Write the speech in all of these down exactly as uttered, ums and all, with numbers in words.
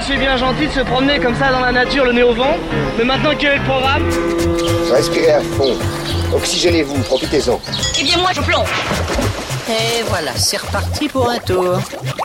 c'est bien gentil de se promener comme ça dans la nature, le nez au vent. Mais maintenant, quel est le programme? Respirez à fond. Oxygénez-vous, profitez-en. Eh bien, moi, je plonge. Et voilà, c'est reparti pour un tour.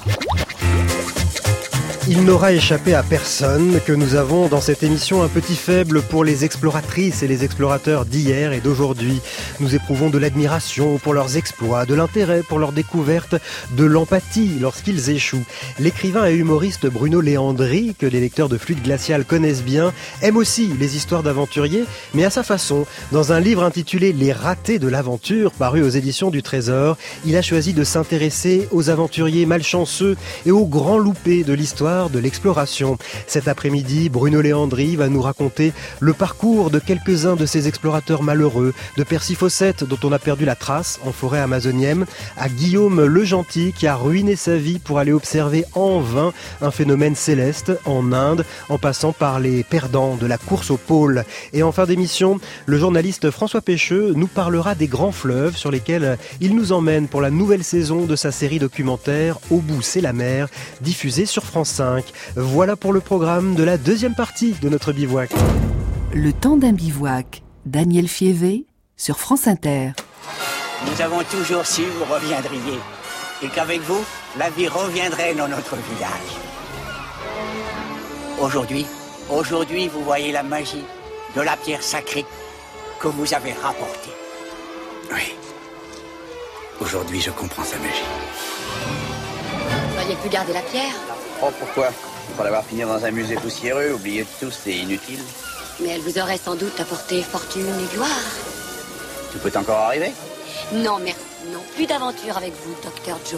Il n'aura échappé à personne que nous avons dans cette émission un petit faible pour les exploratrices et les explorateurs d'hier et d'aujourd'hui. Nous éprouvons de l'admiration pour leurs exploits, de l'intérêt pour leurs découvertes, de l'empathie lorsqu'ils échouent. L'écrivain et humoriste Bruno Léandri, que les lecteurs de Fluide Glacial connaissent bien, aime aussi les histoires d'aventuriers, mais à sa façon. Dans un livre intitulé « Les ratés de l'aventure », paru aux éditions du Trésor, il a choisi de s'intéresser aux aventuriers malchanceux et aux grands loupés de l'histoire de l'exploration. Cet après-midi, Bruno Léandri va nous raconter le parcours de quelques-uns de ces explorateurs malheureux, de Percy Fawcett dont on a perdu la trace en forêt amazonienne, à Guillaume le Gentil qui a ruiné sa vie pour aller observer en vain un phénomène céleste en Inde, en passant par les perdants de la course au pôle. Et en fin d'émission, le journaliste François Pécheux nous parlera des grands fleuves sur lesquels il nous emmène pour la nouvelle saison de sa série documentaire Au bout c'est la mer, diffusée sur France cinq. Voilà pour le programme de la deuxième partie de notre bivouac. Le temps d'un bivouac, Daniel Fievé sur France Inter. Nous avons toujours su que vous reviendriez et qu'avec vous, la vie reviendrait dans notre village. Aujourd'hui, aujourd'hui, vous voyez la magie de la pierre sacrée que vous avez rapportée. Oui. Aujourd'hui, je comprends sa magie. Vous n'auriez pu garder la pierre? Oh, pourquoi? Pour l'avoir fini dans un musée poussiéreux, oublié de tout, c'est inutile. Mais elle vous aurait sans doute apporté fortune et gloire. Tu peux encore arriver? Non, merci. Non, plus d'aventure avec vous, docteur Joe.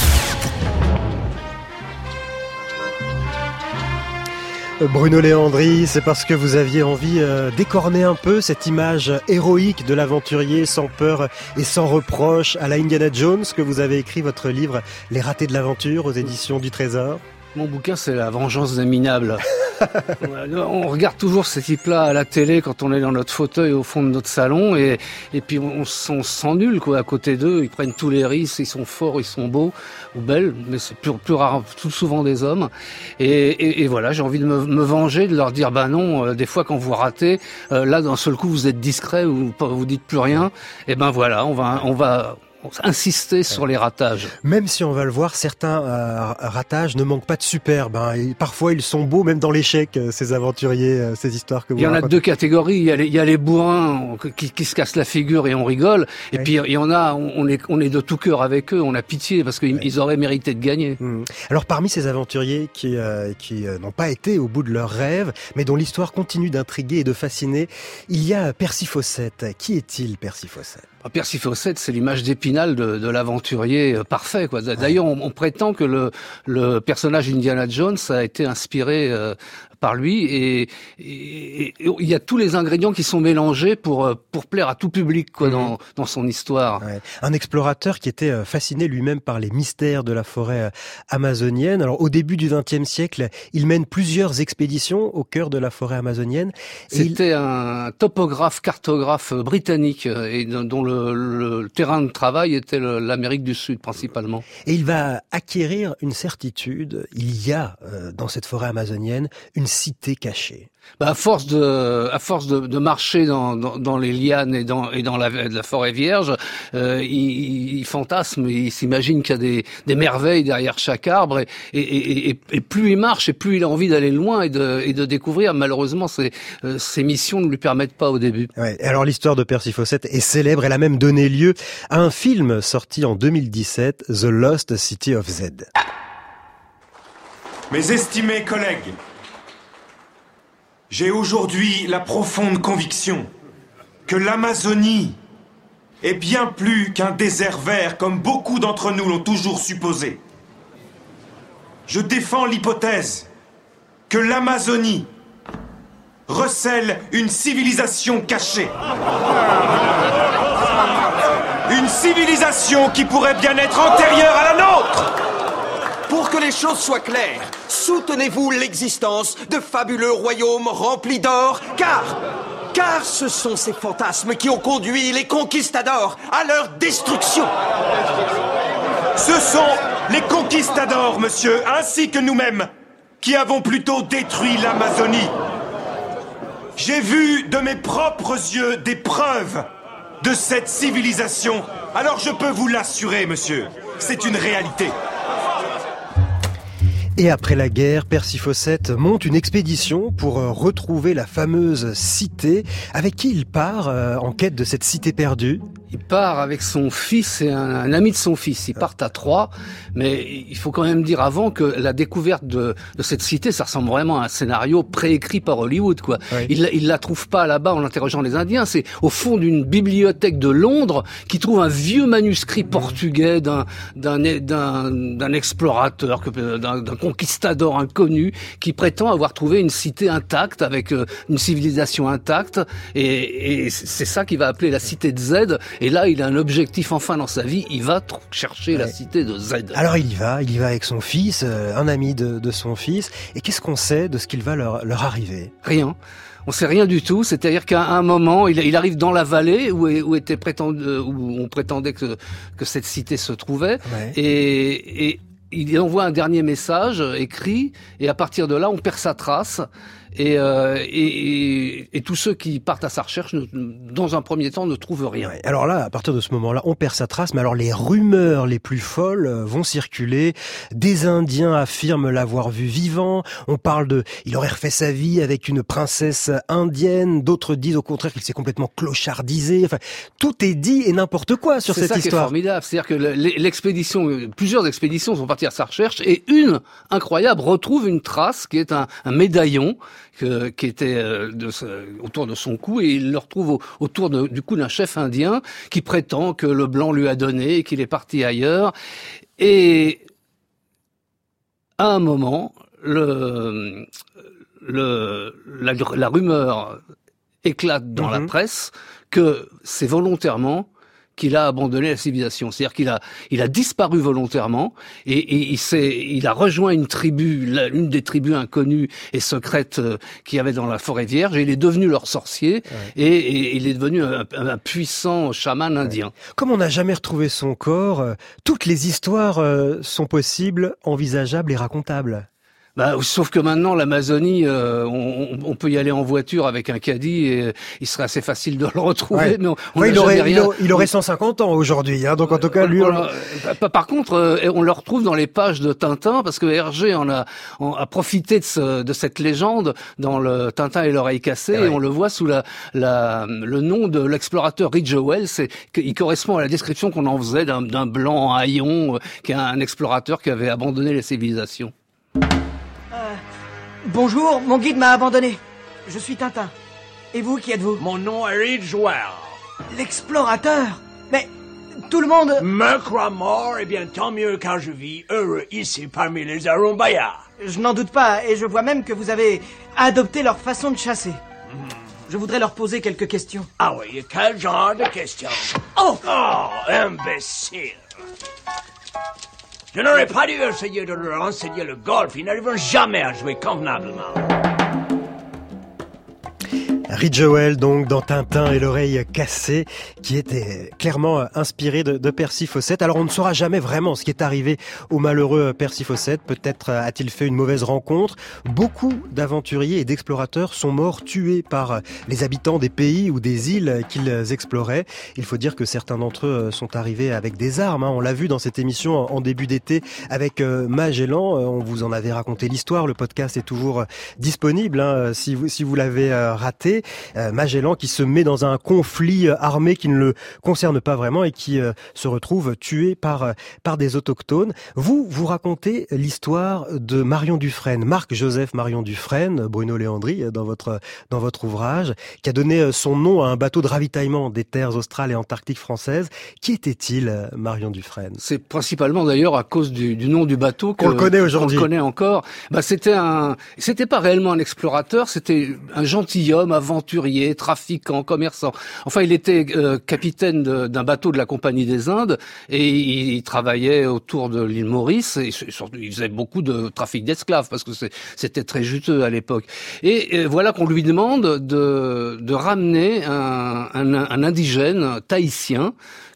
Bruno Léandri, c'est parce que vous aviez envie euh, d'écorner un peu cette image héroïque de l'aventurier sans peur et sans reproche à la Indiana Jones que vous avez écrit votre livre Les ratés de l'aventure aux éditions du Trésor. Mon bouquin, c'est La vengeance des minables. On regarde toujours ces types-là à la télé quand on est dans notre fauteuil au fond de notre salon et, et puis on, on se sent nul quoi, à côté d'eux. Ils prennent tous les risques, ils sont forts, ils sont beaux ou belles, mais c'est plus, plus rare, tout souvent des hommes. Et, et, et voilà, j'ai envie de me, me venger, de leur dire bah non, euh, des fois quand vous ratez, euh, là d'un seul coup vous êtes discret ou vous, vous dites plus rien. Et ben voilà, on va, on va insister sur les ratages. Même si on va le voir, certains euh, ratages ne manquent pas de superbe. Hein. Et parfois, ils sont beaux, même dans l'échec, euh, ces aventuriers, euh, ces histoires que vous Il y en racontez. a deux catégories. Il y a les, il y a les bourrins qui, qui se cassent la figure et on rigole. Et oui. Puis il y en a, on est, on est de tout cœur avec eux. On a pitié parce qu'ils oui. auraient mérité de gagner. Mmh. Alors parmi ces aventuriers qui, euh, qui euh, n'ont pas été au bout de leurs rêves, mais dont l'histoire continue d'intriguer et de fasciner, il y a Percy Fawcett. Qui est-il, Percy Fawcett? Percy Fawcett, c'est l'image d'Épinal de, de l'aventurier parfait, quoi. D'ailleurs, on, on prétend que le, le personnage Indiana Jones a été inspiré euh, par lui et, et, et, et il y a tous les ingrédients qui sont mélangés pour pour plaire à tout public, quoi, mmh. dans dans son histoire. Ouais. Un explorateur qui était fasciné lui-même par les mystères de la forêt amazonienne. Alors, au début du vingtième siècle, il mène plusieurs expéditions au cœur de la forêt amazonienne. C'était il... un topographe, cartographe britannique et dont le Le, le terrain de travail était le, l'Amérique du Sud principalement. Et il va acquérir une certitude, il y a euh, dans cette forêt amazonienne une cité cachée. Bah à force de, à force de, de marcher dans, dans, dans les lianes et dans, et dans la, la forêt vierge, euh, il, il fantasme, il s'imagine qu'il y a des, des merveilles derrière chaque arbre, et, et, et, et, et plus il marche, et plus il a envie d'aller loin et de, et de découvrir. Malheureusement, ces, euh, ces missions ne lui permettent pas au début. Ouais. Alors l'histoire de Percy Fawcett est célèbre. Elle a même donné lieu à un film sorti en deux mille dix-sept, The Lost City of Z. Mes estimés collègues, j'ai aujourd'hui la profonde conviction que l'Amazonie est bien plus qu'un désert vert comme beaucoup d'entre nous l'ont toujours supposé. Je défends l'hypothèse que l'Amazonie recèle une civilisation cachée. Une civilisation qui pourrait bien être antérieure à la nôtre. Pour que les choses soient claires, soutenez-vous l'existence de fabuleux royaumes remplis d'or, car, car ce sont ces fantasmes qui ont conduit les conquistadors à leur destruction. Ce sont les conquistadors, monsieur, ainsi que nous-mêmes, qui avons plutôt détruit l'Amazonie. J'ai vu de mes propres yeux des preuves de cette civilisation. Alors je peux vous l'assurer, monsieur, c'est une réalité. Et après la guerre, Persiphoset monte une expédition pour retrouver la fameuse cité. Avec qui il part euh, en quête de cette cité perdue ? Il part avec son fils et un, un ami de son fils. Ils partent à trois, mais il faut quand même dire avant que la découverte de, de cette cité, ça ressemble vraiment à un scénario préécrit par Hollywood, quoi. Oui. Il, il la trouve pas là-bas en interrogeant les Indiens. C'est au fond d'une bibliothèque de Londres qu'il trouve un vieux manuscrit portugais d'un d'un d'un, d'un explorateur, d'un, d'un conquistador inconnu qui prétend avoir trouvé une cité intacte avec une civilisation intacte. Et, et c'est ça qu'il va appeler la cité de Z. Et là, il a un objectif enfin dans sa vie, il va tr- chercher ouais. la cité de Z. Alors il y va, il y va avec son fils, euh, un ami de, de son fils. Et qu'est-ce qu'on sait de ce qu'il va leur, leur arriver ? Rien. On sait rien du tout. C'est-à-dire qu'à un moment, il, il arrive dans la vallée où, où était prétendu, où on prétendait que, que cette cité se trouvait. Ouais. Et, et il envoie un dernier message écrit, et à partir de là, on perd sa trace. Et, euh, et, et, et tous ceux qui partent à sa recherche, ne, dans un premier temps, ne trouvent rien. Ouais, alors là, à partir de ce moment-là, on perd sa trace, mais alors les rumeurs les plus folles vont circuler. Des Indiens affirment l'avoir vu vivant. On parle de, il aurait refait sa vie avec une princesse indienne. D'autres disent au contraire qu'il s'est complètement clochardisé. Enfin, tout est dit et n'importe quoi sur C'est cette histoire. C'est ça qui est formidable. C'est-à-dire que l'expédition, plusieurs expéditions sont parties à sa recherche, et une, incroyable, retrouve une trace qui est un, un médaillon Que, qui était euh, de, autour de son cou, et il le retrouve au, autour de, du cou d'un chef indien qui prétend que le blanc lui a donné et qu'il est parti ailleurs. Et à un moment, le, le, la, la rumeur éclate dans mm-hmm. la presse que c'est volontairement qu'il a abandonné la civilisation. C'est-à-dire qu'il a, il a disparu volontairement, et, et il s'est, il a rejoint une tribu, la, une des tribus inconnues et secrètes euh, qu'il y avait dans la forêt vierge, et il est devenu leur sorcier, ouais. et, et il est devenu un, un puissant chaman indien. Ouais. Comme on n'a jamais retrouvé son corps, euh, toutes les histoires euh, sont possibles, envisageables et racontables. Bah, sauf que maintenant, l'Amazonie, euh, on, on peut y aller en voiture avec un caddie, et il serait assez facile de le retrouver. Ouais. Mais on, on ouais, il, aurait, rien... il aurait cent cinquante ans aujourd'hui, hein, donc en tout cas, lui... Voilà. On... Par contre, euh, on le retrouve dans les pages de Tintin, parce que Hergé en a, en a profité de, ce, de cette légende dans le Tintin et l'oreille cassée, ouais. et on le voit sous la, la, le nom de l'explorateur Ridgewell. C'est, il correspond à la description qu'on en faisait d'un, d'un blanc haillon, euh, qui est un explorateur qui avait abandonné les civilisations. Bonjour, mon guide m'a abandonné. Je suis Tintin. Et vous, qui êtes-vous? Mon nom est Ridgewell. L'explorateur? Mais tout le monde... Me croit mort, eh bien tant mieux car je vis heureux ici parmi les Arumbaya. Je n'en doute pas, et je vois même que vous avez adopté leur façon de chasser. Mmh. Je voudrais leur poser quelques questions. Ah oui, quel genre de questions? Oh, oh, imbécile! Je n'aurais pas dû essayer de leur enseigner le golf. Ils n'arriveront jamais à jouer convenablement. Ridgewell, donc, dans Tintin et l'oreille cassée, qui était clairement inspiré de, de Persiphoset. Alors, on ne saura jamais vraiment ce qui est arrivé au malheureux Persiphoset. Peut-être a-t-il fait une mauvaise rencontre. Beaucoup d'aventuriers et d'explorateurs sont morts tués par les habitants des pays ou des îles qu'ils exploraient. Il faut dire que certains d'entre eux sont arrivés avec des armes. On l'a vu dans cette émission en début d'été avec Magellan. On vous en avait raconté l'histoire. Le podcast est toujours disponible, hein, si vous, si vous l'avez raté. Euh, Magellan qui se met dans un conflit armé qui ne le concerne pas vraiment et qui euh, se retrouve tué par euh, par des autochtones. Vous, vous racontez l'histoire de Marion Dufresne, Marc-Joseph Marion Dufresne, Bruno Léandri, dans votre dans votre ouvrage, qui a donné son nom à un bateau de ravitaillement des terres australes et antarctiques françaises. Qui était-il, Marion Dufresne? C'est principalement d'ailleurs à cause du, du nom du bateau qu'on le connaît aujourd'hui. On le connaît encore. Bah, c'était un, c'était pas réellement un explorateur, c'était un gentilhomme aventurier, trafiquant, commerçant. Enfin, il était euh, capitaine de, d'un bateau de la Compagnie des Indes, et il, il travaillait autour de l'île Maurice, et surtout, il faisait beaucoup de trafic d'esclaves, parce que c'est, c'était très juteux à l'époque. Et, et voilà qu'on lui demande de, de ramener un, un, un indigène tahitien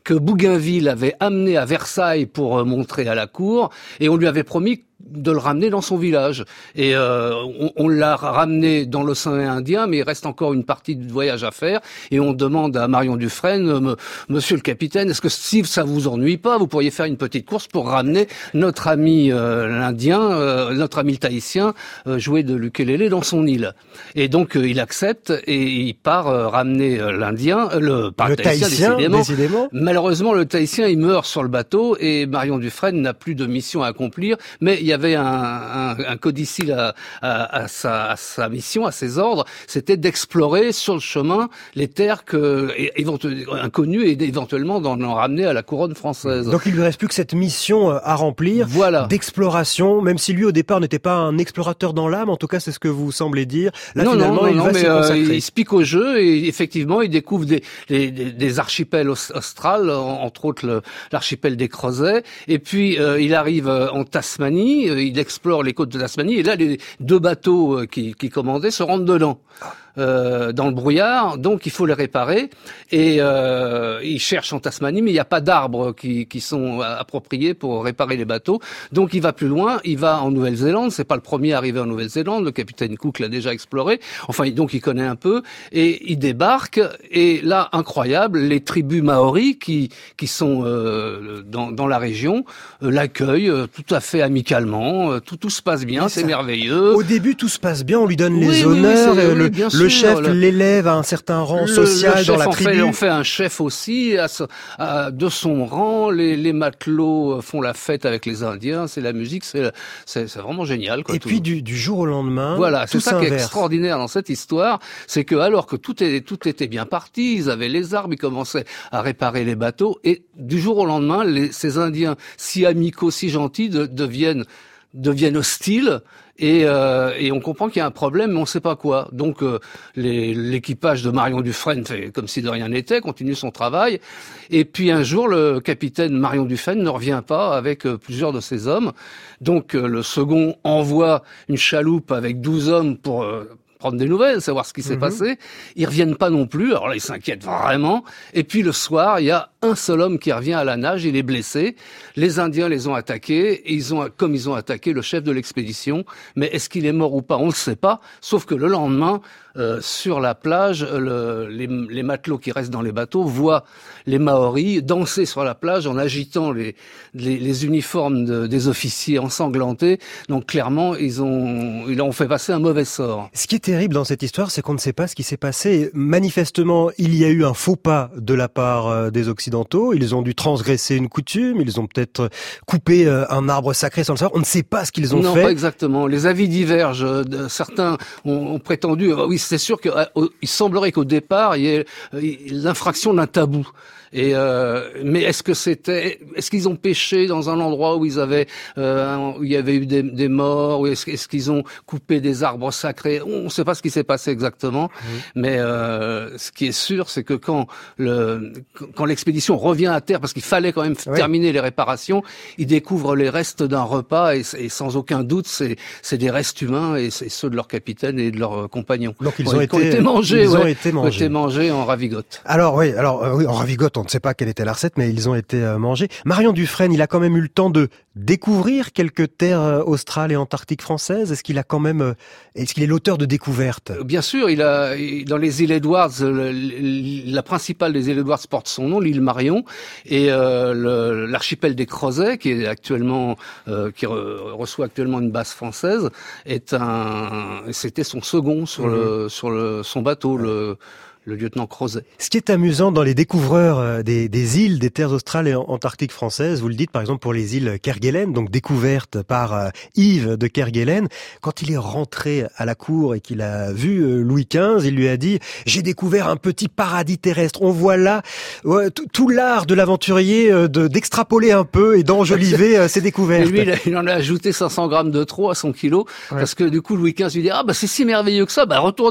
que Bougainville avait amené à Versailles pour montrer à la cour, et on lui avait promis de le ramener dans son village. Et euh, on, on l'a ramené dans l'océan Indien, mais il reste encore une partie du voyage à faire. Et on demande à Marion Dufresne, Monsieur le capitaine, est-ce que si ça vous ennuie pas, vous pourriez faire une petite course pour ramener notre ami euh, l'Indien, euh, notre ami le Tahitien, euh, jouer de l'ukulélé dans son île. Et donc euh, il accepte et il part euh, ramener euh, l'Indien, euh, le, pas le le Tahitien, Tahitien décidément. décidément. Malheureusement, le Tahitien, il meurt sur le bateau et Marion Dufresne n'a plus de mission à accomplir, mais il y avait un, un, un codicile à, à, à, sa, à sa mission, à ses ordres, c'était d'explorer sur le chemin les terres que, inconnues et éventuellement d'en ramener à la couronne française. Donc il lui reste plus que cette mission à remplir, voilà. d'exploration, même si lui au départ n'était pas un explorateur dans l'âme, en tout cas c'est ce que vous semblez dire. Là non, finalement non, non, il non, va mais s'y consacrer. Euh, il se pique au jeu et effectivement il découvre des, des, des archipels australes, entre autres le, l'archipel des Creusets, et puis euh, il arrive en Tasmanie, il explore les côtes de Tasmanie, et là les deux bateaux qui, qui commandaient se rendent dedans. Euh, dans le brouillard, donc il faut les réparer, et euh, ils cherchent en Tasmanie, mais il n'y a pas d'arbres qui, qui sont appropriés pour réparer les bateaux, donc il va plus loin, il va en Nouvelle-Zélande, c'est pas le premier arrivé en Nouvelle-Zélande, le capitaine Cook l'a déjà exploré, enfin donc il connaît un peu, et il débarque, et là, incroyable, les tribus maoris qui, qui sont euh, dans, dans la région euh, l'accueillent euh, tout à fait amicalement, euh, tout, tout se passe bien, c'est ça, merveilleux. Au début tout se passe bien, on lui donne oui, les oui, honneurs, oui, le, oui, bien le sûr, chef le... l'élève à un certain rang le, social le chef dans la en tribu. Fait, on fait un chef aussi à, à, de son rang. Les, les matelots font la fête avec les Indiens. C'est la musique, c'est, c'est, c'est vraiment génial. Quoi, Et tout. puis du, du jour au lendemain, voilà, tout c'est ça qui est s'inverse. extraordinaire dans cette histoire, c'est que alors que tout, est, tout était bien parti, ils avaient les arbres, ils commençaient à réparer les bateaux, et du jour au lendemain, les, ces Indiens si amicaux, si gentils, de, deviennent deviennent hostiles. Et, euh, et on comprend qu'il y a un problème, mais on ne sait pas quoi. Donc euh, les, l'équipage de Marion Dufresne fait comme si de rien n'était, continue son travail. Et puis un jour, le capitaine Marion Dufresne ne revient pas avec euh, plusieurs de ses hommes. Donc euh, le second envoie une chaloupe avec douze hommes pour euh, prendre des nouvelles, savoir ce qui s'est mmh. passé. Ils reviennent pas non plus. Alors là, ils s'inquiètent vraiment. Et puis le soir, il y a un seul homme qui revient à la nage. Il est blessé. Les Indiens les ont attaqués. Et ils ont, comme ils ont attaqué le chef de l'expédition. Mais est-ce qu'il est mort ou pas? On ne sait pas. Sauf que le lendemain, euh, sur la plage, le, les, les matelots qui restent dans les bateaux voient les Maoris danser sur la plage en agitant les, les, les uniformes de, des officiers ensanglantés. Donc clairement, ils ont, ils ont fait passer un mauvais sort. Ce qui est terrible dans cette histoire, c'est qu'on ne sait pas ce qui s'est passé. Manifestement, il y a eu un faux pas de la part des Occidentaux. Ils ont dû transgresser une coutume. Ils ont peut-être coupé un arbre sacré sans le savoir. On ne sait pas ce qu'ils ont non, fait. Non, pas exactement. Les avis divergent. Certains ont, ont prétendu... Oui, c'est sûr qu'il semblerait qu'au départ, il y ait l'infraction d'un tabou. Et euh, mais est-ce que c'était, est-ce qu'ils ont pêché dans un endroit où ils avaient, euh, où il y avait eu des, des morts, ou est-ce, est-ce qu'ils ont coupé des arbres sacrés? On ne sait pas ce qui s'est passé exactement, mmh. mais euh, ce qui est sûr, c'est que quand le, quand l'expédition revient à terre, parce qu'il fallait quand même oui. terminer les réparations, ils découvrent les restes d'un repas et, et sans aucun doute, c'est, c'est des restes humains et c'est ceux de leur capitaine et de leurs compagnons. Donc ils bon, ont, ils été, ont été mangés, ils ouais, ont été mangés, ont été mangés en ravigote. Alors oui, alors euh, oui, en ravigote. On ne sait pas quelle était la recette, mais ils ont été euh, mangés. Marion Dufresne, il a quand même eu le temps de découvrir quelques terres euh, australes et antarctiques françaises. Est-ce qu'il a quand même, euh, est-ce qu'il est l'auteur de découvertes? Bien sûr, il a dans les îles Edwards, le, le, la principale des îles Edwards porte son nom, l'île Marion, et euh, le, l'archipel des Creusets, qui est actuellement, euh, qui re, reçoit actuellement une base française, est un, c'était son second sur mmh. le, sur le, son bateau, ouais. le. le lieutenant Crozet. Ce qui est amusant dans les découvreurs des, des îles, des terres australes et antarctiques françaises, vous le dites par exemple pour les îles Kerguelen, donc découvertes par euh, Yves de Kerguelen, quand il est rentré à la cour et qu'il a vu euh, Louis quinze, il lui a dit « J'ai découvert un petit paradis terrestre ». On voit là ouais, tout, tout l'art de l'aventurier euh, de, d'extrapoler un peu et d'enjoliver euh, ses découvertes. Et lui, il, a, il en a ajouté cinq cents grammes de trop à son kilo, ouais. parce que du coup Louis quinze lui dit « Ah bah c'est si merveilleux que ça, bah retournez-y !»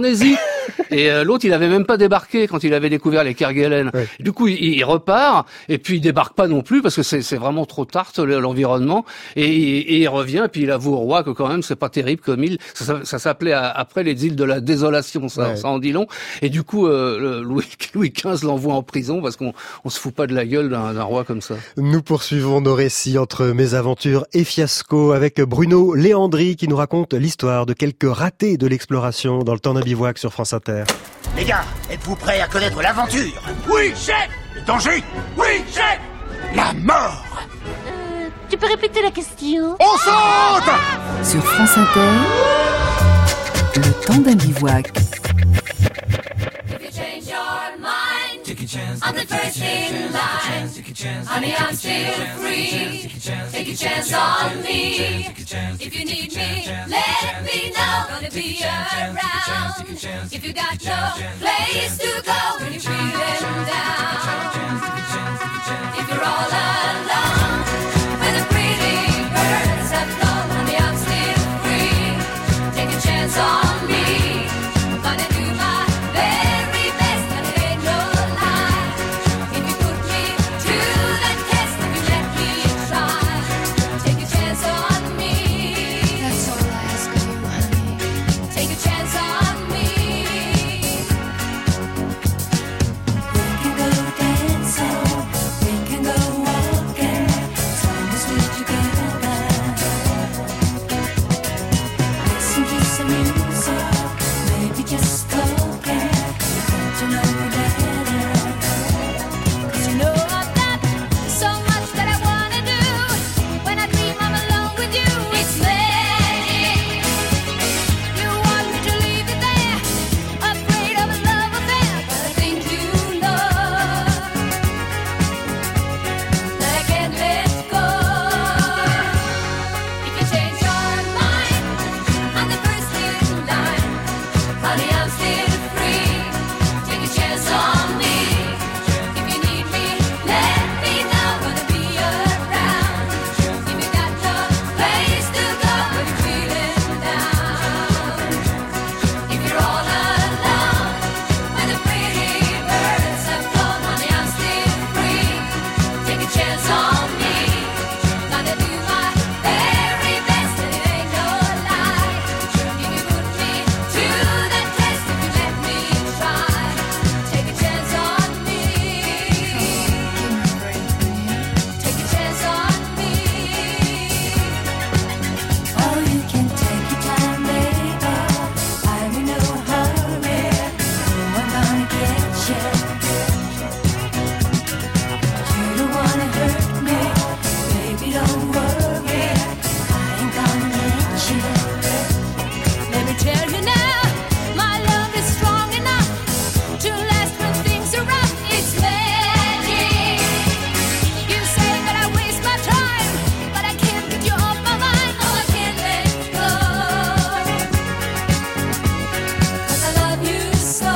Et euh, l'autre, il avait même pas débarqué quand il avait découvert les Kerguelen. Ouais. Du coup, il, il repart et puis il débarque pas non plus parce que c'est, c'est vraiment trop tarte l'environnement. Et, et, et il revient et puis il avoue au roi que quand même c'est pas terrible comme île. Ça, ça, ça s'appelait à, après les îles de la désolation. Ça, ouais. ça en dit long. Et du coup, euh, Louis, Louis quinze l'envoie en prison parce qu'on on se fout pas de la gueule d'un, d'un roi comme ça. Nous poursuivons nos récits entre mésaventures et fiasco avec Bruno Léandri qui nous raconte l'histoire de quelques ratés de l'exploration dans le temps d'un bivouac sur France Inter. Les gars, êtes-vous prêts à connaître l'aventure? Oui, chef! Le danger? Oui, chef! La mort? Euh, tu peux répéter la question? On saute! Sur France Inter, le temps d'un bivouac. Take a chance, I'm the first in line. Honey, I'm still free. Take a chance on me. If you need me, let me know. Gonna be around. If you got no place to go when you're feeling down. If you're all alone, when the pretty birds have flown, honey, I'm still free. Take a chance on me. Gonna do my very best, and it ain't no lie. If you put me to the test, if you let me try, take a chance on me. That's all I ask of you, honey. Take a chance on me. We can go dancing, we can go walking, as long as we're together. Listen to some music, maybe just talking, to know you better. 'Cause you know I've got so much that I wanna do. When I dream I'm alone with you, it's magic. You want me to leave it there, afraid of a love affair, but I think you know that I can't let go. If you change your mind, I'm the first in line. Honey, I'm still free. Take a chance on me. If you need me, let me know. Gonna be around. If you got no place to go when you're feeling down. If you're all alone, when the pretty birds have flown, honey, I'm still free. Take a chance on me. Gonna do my very best, and it ain't no lie. If you put me to the test, if you let me try, take a chance on me. Take a chance on me. Oh, you can take your time, baby. I'm in no hurry. No, I'm gonna get you. You don't wanna hurt me, baby. Don't worry. I ain't gonna let you. Let me tell you now, my love is strong enough to last when things are rough. It's magic. You say that I waste my time, but I can't get you off my mind. Oh, I can't let go, 'cause I love you so.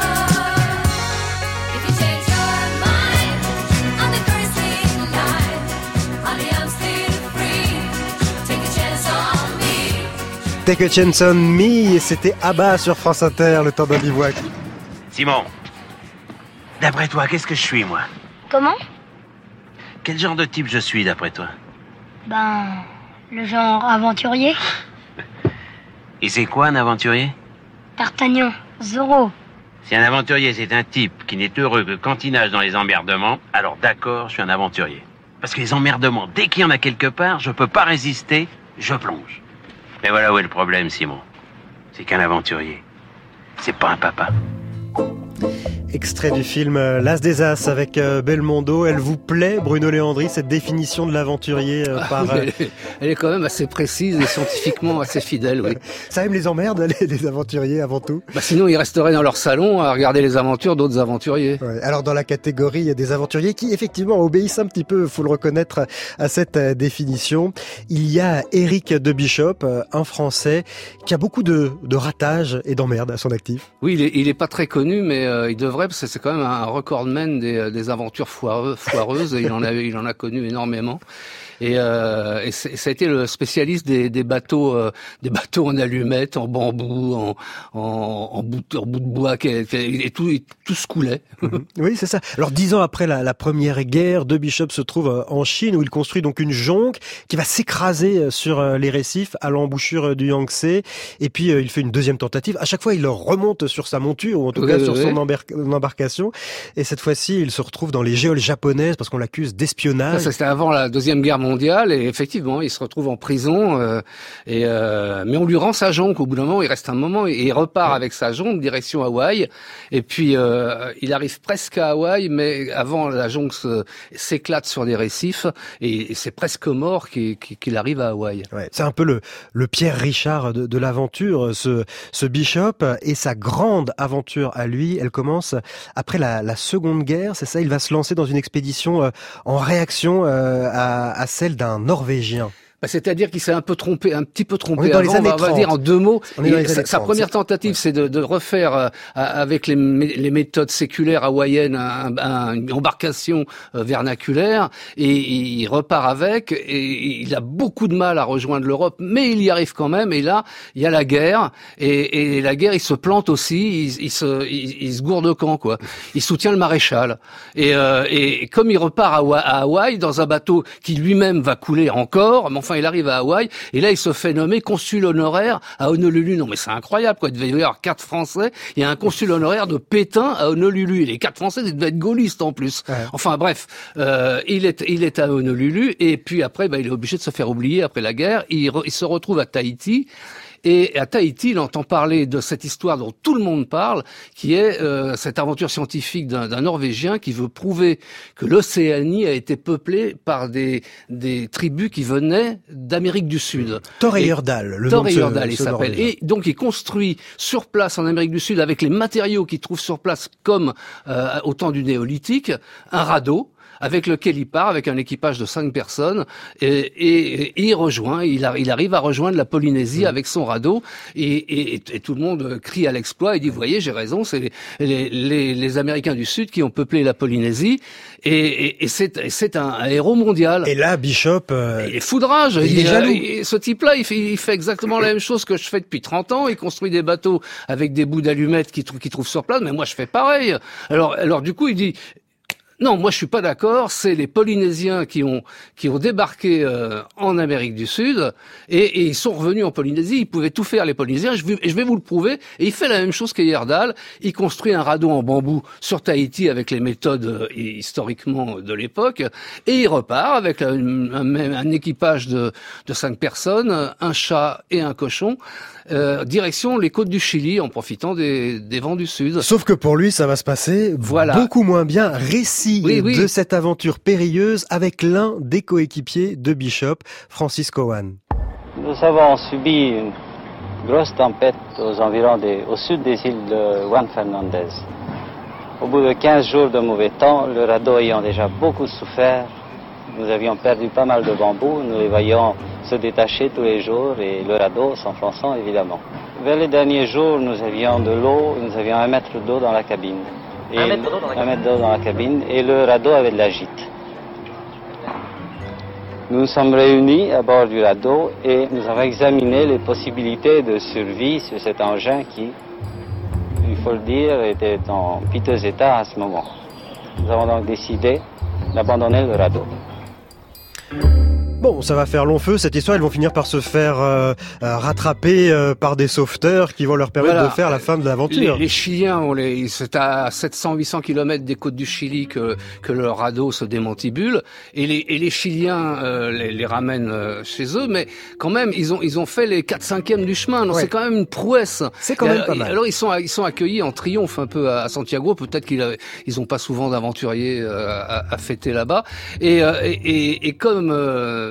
If you change your mind, I'm the first in line. Honey, I'm still free. Take a chance on me. Take a chance on me, et c'était Abba sur France Inter, le temps d'un bivouac. Simon, d'après toi, qu'est-ce que je suis, moi? Comment? Quel genre de type je suis, d'après toi? Ben, le genre aventurier. Et c'est quoi un aventurier? D'Artagnan, Zorro. Si un aventurier, c'est un type qui n'est heureux que quand il nage dans les emmerdements, alors d'accord, je suis un aventurier. Parce que les emmerdements, dès qu'il y en a quelque part, je peux pas résister, je plonge. Mais voilà où est le problème, Simon. C'est qu'un aventurier, c'est pas un papa. Extrait du film euh, L'As des As avec euh, Belmondo. Elle vous plaît, Bruno Léandri, cette définition de l'aventurier euh, par... Ah, elle, elle est quand même assez précise et scientifiquement assez fidèle, oui. Ça aime les emmerdes, les, les aventuriers, avant tout. Bah sinon, ils resteraient dans leur salon à regarder les aventures d'autres aventuriers. Ouais, alors, dans la catégorie, il y a des aventuriers qui, effectivement, obéissent un petit peu, faut le reconnaître, à cette euh, définition. Il y a Éric de Bishop, euh, un Français, qui a beaucoup de, de ratages et d'emmerdes à son actif. Oui, il est, il est pas très connu, mais euh, il devrait, parce que c'est quand même un recordman des, des aventures foireux, foireuses, et il en a, il en a connu énormément. Et, euh, et ça a été le spécialiste des, des bateaux, euh, des bateaux en allumettes, en bambou, en, en, en, bout, en bout de bois, qui, et, et tout, et tout se coulait. Oui, c'est ça. Alors dix ans après la, la première guerre, De Bishop se trouve en Chine où il construit donc une jonque qui va s'écraser sur les récifs à l'embouchure du Yangtze. Et puis il fait une deuxième tentative. À chaque fois, il remonte sur sa monture ou en tout oui, cas oui, sur oui. son embar- embarcation. Et cette fois-ci, il se retrouve dans les geôles japonaises parce qu'on l'accuse d'espionnage. Ça, ça, c'était avant la deuxième guerre mondiale. Et effectivement, il se retrouve en prison. Euh, et euh, mais on lui rend sa jonque. Au bout d'un moment, il reste un moment et il repart ouais. avec sa jonque direction Hawaï. Et puis euh, il arrive presque à Hawaï, mais avant la jonque se, s'éclate sur des récifs et, et c'est presque mort qu'il, qu'il arrive à Hawaï. Ouais, c'est un peu le, le Pierre Richard de, de l'aventure, ce, ce Bishop, et sa grande aventure à lui, elle commence après la, la Seconde Guerre. C'est ça, il va se lancer dans une expédition euh, en réaction euh, à, à celle d'un Norvégien. Bah, c'est-à-dire qu'il s'est un peu trompé, un petit peu trompé. On est dans avant, les années on va trente. dire en deux mots. Et sa, sa première tentative, ouais. c'est de, de refaire euh, avec les, les méthodes séculaires hawaïennes un, un, une embarcation euh, vernaculaire, et, et il repart avec. Et il a beaucoup de mal à rejoindre l'Europe, mais il y arrive quand même. Et là, il y a la guerre, et, et la guerre, il se plante aussi. Il, il se, il, il se gourde au camp, quoi. Il soutient le maréchal. Et, euh, et comme il repart à, à Hawaï dans un bateau qui lui-même va couler encore, mais enfin il arrive à Hawaï, et là il se fait nommer consul honoraire à Honolulu. Non mais c'est incroyable, quoi. Il devait y avoir quatre Français, il y a un consul honoraire de Pétain à Honolulu, et les quatre Français ils devaient être gaullistes en plus. Ouais. Enfin bref, euh, il est il est à Honolulu, et puis après bah, il est obligé de se faire oublier après la guerre. Il, re, il se retrouve à Tahiti. Et à Tahiti, il entend parler de cette histoire dont tout le monde parle, qui est euh, cette aventure scientifique d'un, d'un Norvégien qui veut prouver que l'Océanie a été peuplée par des, des tribus qui venaient d'Amérique du Sud. Thor Heyerdahl, le Thor nom de ce, Heyerdahl, il ce s'appelle. Norvégien. Et donc il construit sur place en Amérique du Sud, avec les matériaux qu'il trouve sur place, comme euh, au temps du néolithique, un radeau avec lequel il part, avec un équipage de cinq personnes, et, et, et il rejoint, il, a, il arrive à rejoindre la Polynésie mmh. avec son radeau, et, et, et tout le monde crie à l'exploit, et dit, vous voyez, j'ai raison, c'est les, les, les, les Américains du Sud qui ont peuplé la Polynésie, et, et, et c'est, et c'est un, un héros mondial. Et là, Bishop... Euh, il est foudrage. Il, il est jaloux. Il, ce type-là, il fait, il fait exactement la même chose que je fais depuis trente ans, il construit des bateaux avec des bouts d'allumettes qu'il trouve, qu'il trouve sur place, mais moi je fais pareil. Alors, alors du coup, il dit... Non, moi je suis pas d'accord. C'est les Polynésiens qui ont qui ont débarqué euh, en Amérique du Sud et, et ils sont revenus en Polynésie. Ils pouvaient tout faire les Polynésiens. Je vais, je vais vous le prouver. Et il fait la même chose qu'Heyerdahl. Il construit un radeau en bambou sur Tahiti avec les méthodes euh, historiquement de l'époque, et il repart avec un, un, un équipage de de cinq personnes, un chat et un cochon. Euh, direction les côtes du Chili en profitant des, des vents du Sud. Sauf que pour lui, ça va se passer voilà. beaucoup moins bien. Récit oui, oui. de cette aventure périlleuse avec l'un des coéquipiers de Bishop, Francis Cowan. Nous avons subi une grosse tempête aux environs des, au sud des îles de Juan Fernandez. Au bout de quinze jours de mauvais temps, le radeau ayant déjà beaucoup souffert, nous avions perdu pas mal de bambous, nous les voyions se détacher tous les jours et le radeau s'enfonçant évidemment. Vers les derniers jours, nous avions de l'eau, nous avions un mètre d'eau dans la cabine. Et un mètre d'eau dans la cabine. Un mètre d'eau dans la cabine et le radeau avait de la gîte. Nous nous sommes réunis à bord du radeau et nous avons examiné les possibilités de survie sur cet engin qui, il faut le dire, était en piteux état à ce moment. Nous avons donc décidé d'abandonner le radeau. Bon, ça va faire long feu cette histoire. Ils vont finir par se faire euh, euh, rattraper euh, par des sauveteurs qui vont leur permettre voilà. de faire la fin de l'aventure. Les, les Chiliens, on les, c'est à sept cents à huit cents kilomètres des côtes du Chili que, que leur radeau se démantibule, et les, et les Chiliens euh, les, les ramènent euh, chez eux, mais quand même, ils ont, ils ont fait les quatre cinquièmes du chemin. Donc ouais. c'est quand même une prouesse. C'est quand et même alors, pas mal. Alors ils sont, ils sont accueillis en triomphe un peu à Santiago. Peut-être qu'ils avaient, ils ont pas souvent d'aventuriers euh, à, à fêter là-bas. Et, euh, et, et comme euh,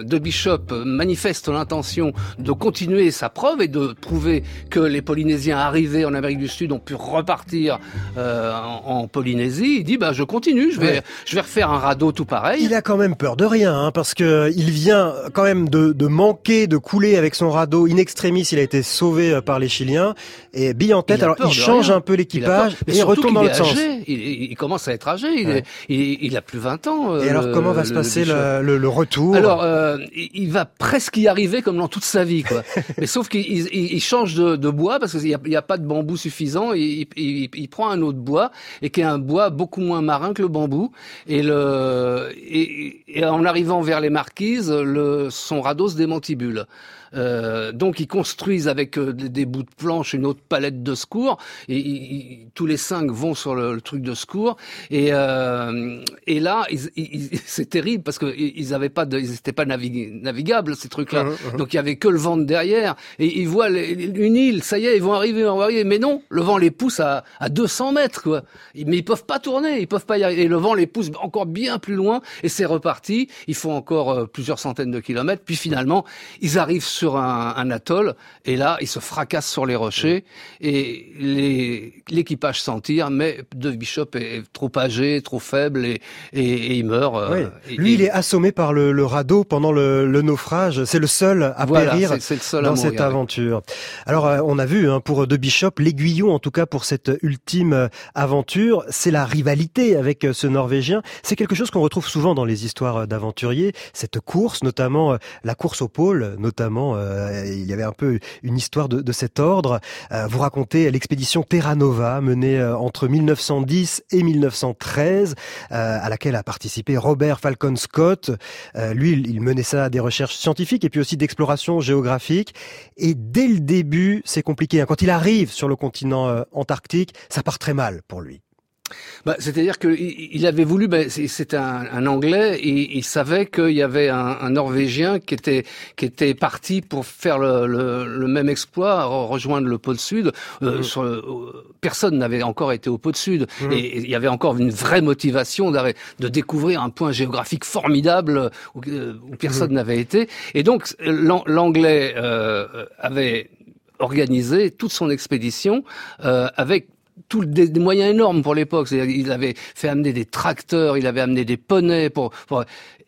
euh, de Bishop manifeste l'intention de continuer sa preuve et de prouver que les Polynésiens arrivés en Amérique du Sud ont pu repartir euh, en, en Polynésie, il dit bah je continue, je vais ouais. je vais refaire un radeau tout pareil. Il a quand même peur de rien, hein, parce que il vient quand même de, de manquer, de couler avec son radeau in extremis. Il a été sauvé par les Chiliens et bille en tête. Il alors il change rien. un peu l'équipage et il retourne dans l'autre sens. Il, il, il commence à être âgé. Il, ouais. est, il, il a plus vingt ans. Et alors le, comment va se passer le, le, le retour? Alors euh, il va presque y arriver comme dans toute sa vie, quoi. Mais sauf qu'il il, il change de, de bois parce qu'il n'y a, il y a pas de bambou suffisant. Il, il, il prend un autre bois et qui est un bois beaucoup moins marin que le bambou. Et, le, et, et en arrivant vers les Marquises, le, son radeau se démantibule. Euh, donc ils construisent avec euh, des, des bouts de planche une autre palette de secours et ils, tous les cinq vont sur le, le truc de secours et euh, et là ils, ils, c'est terrible parce que ils avaient pas de, ils étaient pas navig- navigables ces trucs-là, mmh, mmh. donc il y avait que le vent de derrière et ils voient les, une île, ça y est ils vont arriver, ils vont arriver, mais non, le vent les pousse à, à deux cents mètres quoi, mais ils peuvent pas tourner, ils peuvent pas y arriver et le vent les pousse encore bien plus loin et c'est reparti, il faut encore euh, plusieurs centaines de kilomètres puis finalement ils arrivent sur sur un, un atoll et là ils se fracassent sur les rochers et les, l'équipage s'en tire, mais De Bishop est trop âgé, trop faible et, et, et il meurt. Oui. Euh, Lui et, il est assommé par le, le radeau pendant le, le naufrage, c'est le seul à voilà, périr c'est, c'est le seul dans à cette mourir, aventure. Alors euh, on a vu hein, pour De Bishop l'aiguillon en tout cas pour cette ultime aventure, c'est la rivalité avec ce Norvégien. C'est quelque chose qu'on retrouve souvent dans les histoires d'aventuriers, cette course, notamment la course au pôle, notamment Euh, il y avait un peu une histoire de, de cet ordre. Euh, vous racontez l'expédition Terra Nova menée euh, entre mille neuf cent dix et mille neuf cent treize, euh, à laquelle a participé Robert Falcon Scott. Euh, lui, il, il menait ça à des recherches scientifiques et puis aussi d'exploration géographique. Et dès le début, c'est compliqué. Hein. Quand il arrive sur le continent euh, antarctique, ça part très mal pour lui. Bah, c'est-à-dire que il avait voulu, bah, c'était un, un Anglais, et il savait qu'il y avait un, un Norvégien qui était qui était parti pour faire le, le, le même exploit, rejoindre le pôle Sud. Euh, mmh. sur, euh, personne n'avait encore été au pôle Sud, mmh. et il y avait encore une vraie motivation de découvrir un point géographique formidable où, où personne mmh. n'avait été. Et donc l'Anglais euh, avait organisé toute son expédition euh, avec tous des, des moyens énormes pour l'époque. C'est-à-dire, il avait fait amener des tracteurs, il avait amené des poneys pour, pour...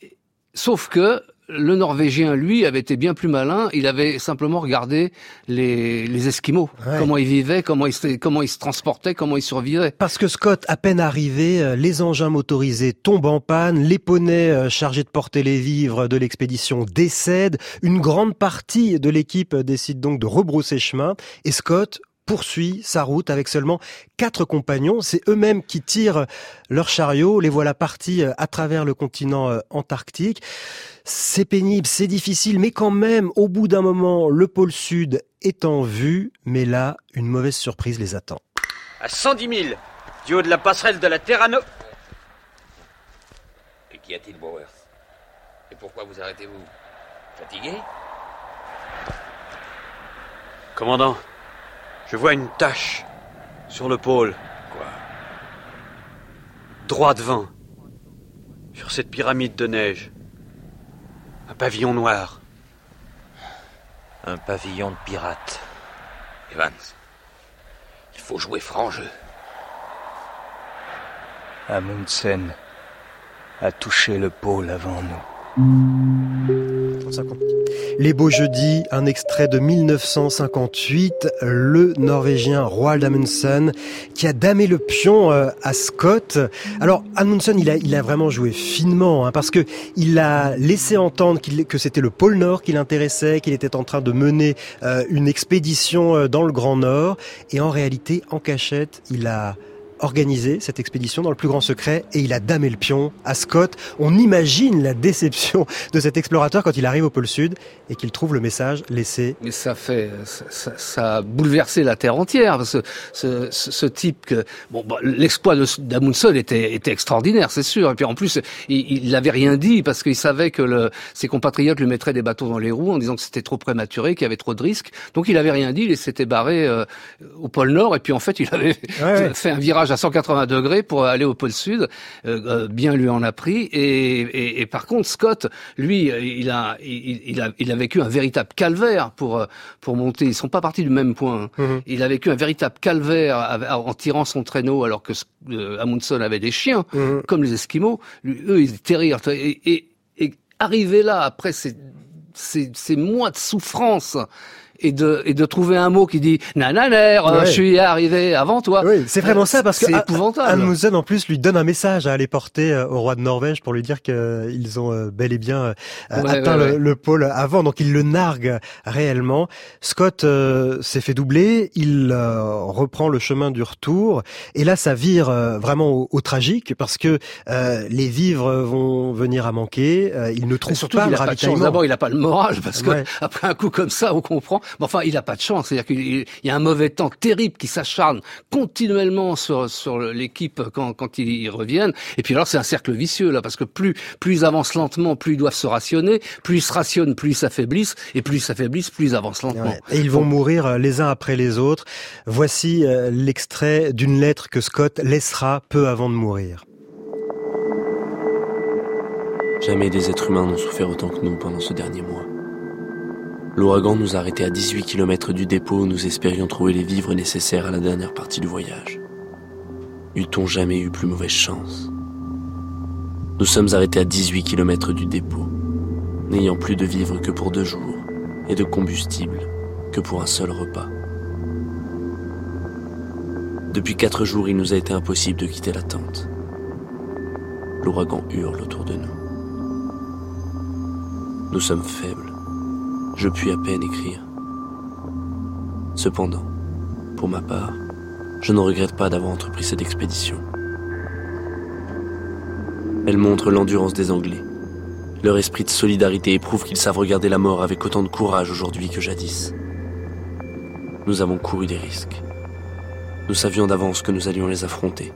Sauf que le Norvégien, lui, avait été bien plus malin. Il avait simplement regardé les, les Esquimaux, ouais. comment ils vivaient, comment ils, se, comment ils se transportaient, comment ils survivaient. Parce que Scott, à peine arrivé, les engins motorisés tombent en panne, les poneys chargés de porter les vivres de l'expédition décèdent. Une grande partie de l'équipe décide donc de rebrousser chemin. Et Scott poursuit sa route avec seulement quatre compagnons. C'est eux-mêmes qui tirent leur chariot. Les voilà partis à travers le continent antarctique. C'est pénible, c'est difficile, mais quand même, au bout d'un moment, le pôle Sud est en vue. Mais là, une mauvaise surprise les attend. À cent dix mille, du haut de la passerelle de la Terra Nova. Et qu'y a-t-il, Bowers? Et pourquoi vous arrêtez-vous? Fatigué? Commandant, je vois une tache sur le pôle. Quoi? Droit devant, sur cette pyramide de neige. Un pavillon noir. Un pavillon de pirates. Evans, il faut jouer franc jeu. Amundsen a touché le pôle avant nous. Les Beaux Jeudis, un extrait de mille neuf cent cinquante-huit, le Norvégien Roald Amundsen qui a damé le pion à Scott. Alors Amundsen, il a, il a vraiment joué finement, hein, parce que il a laissé entendre qu'il, que c'était le pôle Nord qui l'intéressait, qu'il était en train de mener euh, une expédition dans le Grand Nord, et en réalité, en cachette, il a organisé cette expédition dans le plus grand secret et il a damé le pion à Scott. On imagine la déception de cet explorateur quand il arrive au pôle Sud et qu'il trouve le message laissé. Mais ça fait, ça, ça, ça a bouleversé la Terre entière. Parce que ce, ce, ce type que, bon, bah, l'exploit de, d'Amundsen était, était extraordinaire, c'est sûr. Et puis en plus, il, il n'avait rien dit parce qu'il savait que le, ses compatriotes lui mettraient des bâtons dans les roues en disant que c'était trop prématuré, qu'il y avait trop de risques. Donc il avait rien dit, il s'était barré euh, au pôle Nord et puis en fait il avait ouais, fait un virage à cent quatre-vingts degrés pour aller au pôle sud. Euh, euh, bien lui en a pris. Et, et, et par contre, Scott, lui, il a, il, il a, il a vécu un véritable calvaire pour pour monter. Ils sont pas partis du même point. Hein. Mmh. Il a vécu un véritable calvaire en tirant son traîneau, alors que euh, Amundsen avait des chiens, mmh. comme les Esquimaux. Lui, eux, ils étaient terribles. Et, et, et arriver là après ces, ces, ces mois de souffrance. Et de, et de trouver un mot qui dit nananer, ouais. euh, je suis arrivé avant toi. Oui, c'est vraiment ça, parce c'est que épouvantable. Amundsen en plus lui donne un message à aller porter au roi de Norvège pour lui dire qu'ils ont bel et bien ouais, atteint ouais, le, ouais. le pôle avant. Donc il le nargue réellement. Scott euh, s'est fait doubler, il euh, reprend le chemin du retour, et là ça vire euh, vraiment au, au tragique, parce que euh, les vivres vont venir à manquer. Euh, il ne trouve surtout pas il le a ravitaillement. Pas de chance. D'abord, il n'a pas le moral, parce que ouais. après un coup comme ça, on comprend. Mais enfin, il a pas de chance. C'est-à-dire qu'il y a un mauvais temps terrible qui s'acharne continuellement sur sur l'équipe quand quand ils reviennent. Et puis alors, c'est un cercle vicieux là, parce que plus plus ils avancent lentement, plus ils doivent se rationner. Plus ils se rationnent, plus ils s'affaiblissent. Et plus ils s'affaiblissent, plus ils avancent lentement. Ouais. Et ils vont mourir les uns après les autres. Voici l'extrait d'une lettre que Scott laissera peu avant de mourir. Jamais des êtres humains n'ont souffert autant que nous pendant ce dernier mois. L'ouragan nous a arrêtés à dix-huit kilomètres du dépôt où nous espérions trouver les vivres nécessaires à la dernière partie du voyage. Eût-on jamais eu plus mauvaise chance? Nous sommes arrêtés à dix-huit kilomètres du dépôt, n'ayant plus de vivres que pour deux jours et de combustible que pour un seul repas. Depuis quatre jours, il nous a été impossible de quitter la tente. L'ouragan hurle autour de nous. Nous sommes faibles. Je puis à peine écrire. Cependant, pour ma part, je ne regrette pas d'avoir entrepris cette expédition. Elle montre l'endurance des Anglais. Leur esprit de solidarité prouve qu'ils savent regarder la mort avec autant de courage aujourd'hui que jadis. Nous avons couru des risques. Nous savions d'avance que nous allions les affronter.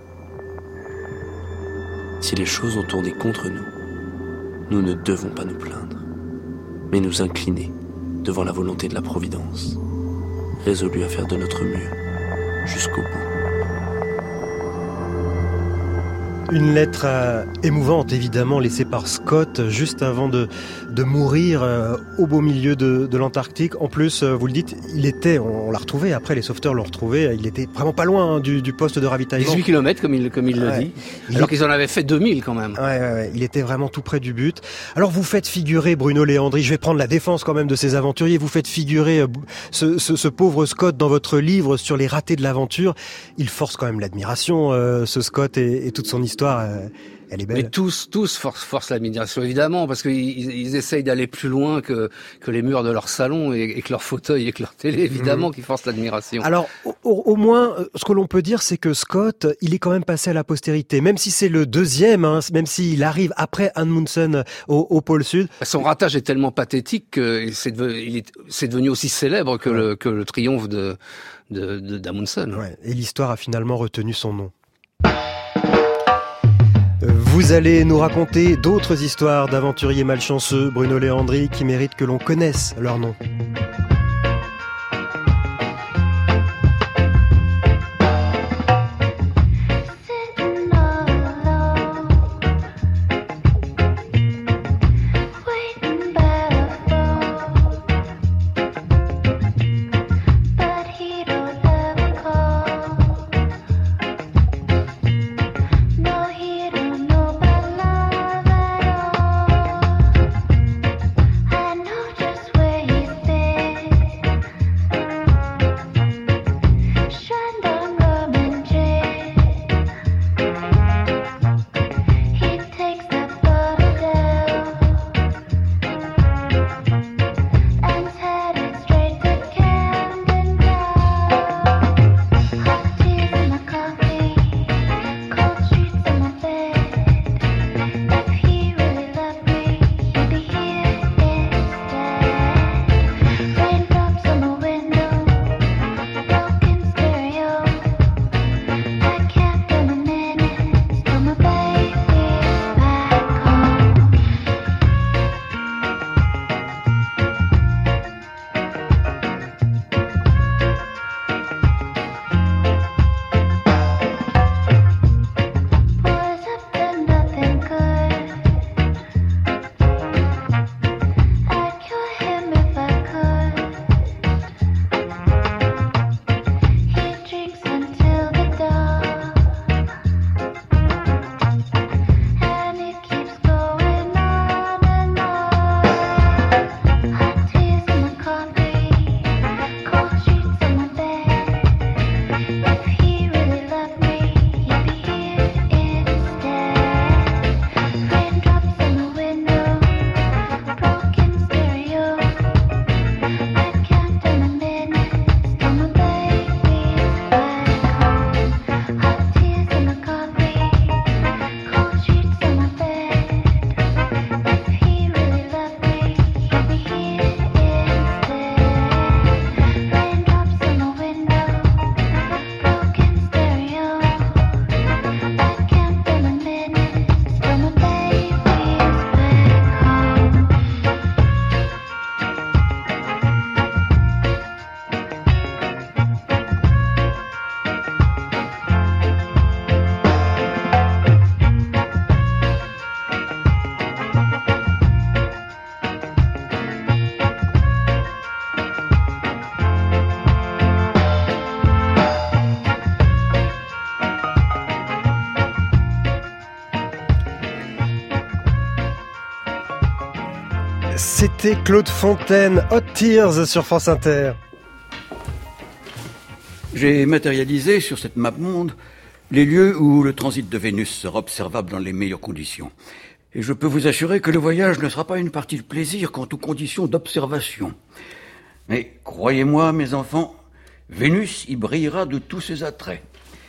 Si les choses ont tourné contre nous, nous ne devons pas nous plaindre, mais nous incliner devant la volonté de la Providence, résolus à faire de notre mieux jusqu'au bout. Une lettre euh, émouvante, évidemment, laissée par Scott juste avant de, de mourir euh, au beau milieu de, de l'Antarctique. En plus, euh, vous le dites, il était, on, on l'a retrouvé, après les sauveteurs l'ont retrouvé, il était vraiment pas loin hein, du, du poste de ravitaillement. dix-huit kilomètres, comme il, comme il ouais. le dit, il alors est... qu'ils en avaient fait deux mille quand même. Ouais, ouais, ouais, il était vraiment tout près du but. Alors vous faites figurer, Bruno Léandri, je vais prendre la défense quand même de ces aventuriers, vous faites figurer euh, ce, ce, ce pauvre Scott dans votre livre sur les ratés de l'aventure. Il force quand même l'admiration, euh, ce Scott et, et toute son histoire. Euh, elle est belle. Mais tous, tous forcent, forcent l'admiration, évidemment, parce qu'ils ils essayent d'aller plus loin que, que les murs de leur salon et, et que leur fauteuil et que leur télé, évidemment, mmh. qui forcent l'admiration. Alors, au, au moins, ce que l'on peut dire, c'est que Scott, il est quand même passé à la postérité, même si c'est le deuxième, hein, même s'il arrive après Amundsen au, au pôle Sud. Son ratage est tellement pathétique que c'est devenu, il est, c'est devenu aussi célèbre que, ouais. le, que le triomphe de, de, de, d'Amundsen. Ouais. Et l'histoire a finalement retenu son nom. Vous allez nous raconter d'autres histoires d'aventuriers malchanceux, Bruno Léandri, qui méritent que l'on connaisse leur nom. Where you stay C'était Claude Fontaine, Hot Tears sur France Inter. J'ai matérialisé sur cette map monde les lieux où le transit de Vénus sera observable dans les meilleures conditions. Et je peux vous assurer que le voyage ne sera pas une partie de plaisir quant aux conditions d'observation. Mais croyez-moi, mes enfants, Vénus y brillera de tous ses attraits.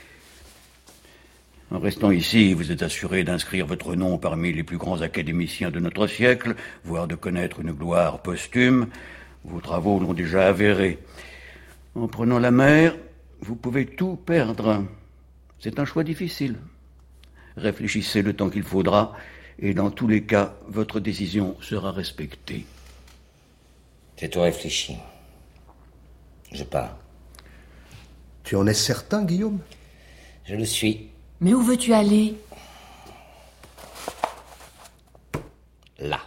En restant ici, vous êtes assuré d'inscrire votre nom parmi les plus grands académiciens de notre siècle, voire de connaître une gloire posthume. Vos travaux l'ont déjà avéré. En prenant la mer, vous pouvez tout perdre. C'est un choix difficile. Réfléchissez le temps qu'il faudra, et dans tous les cas, votre décision sera respectée. J'ai tout réfléchi. Je pars. Tu en es certain, Guillaume ? Je le suis. Mais où veux-tu aller ? Là.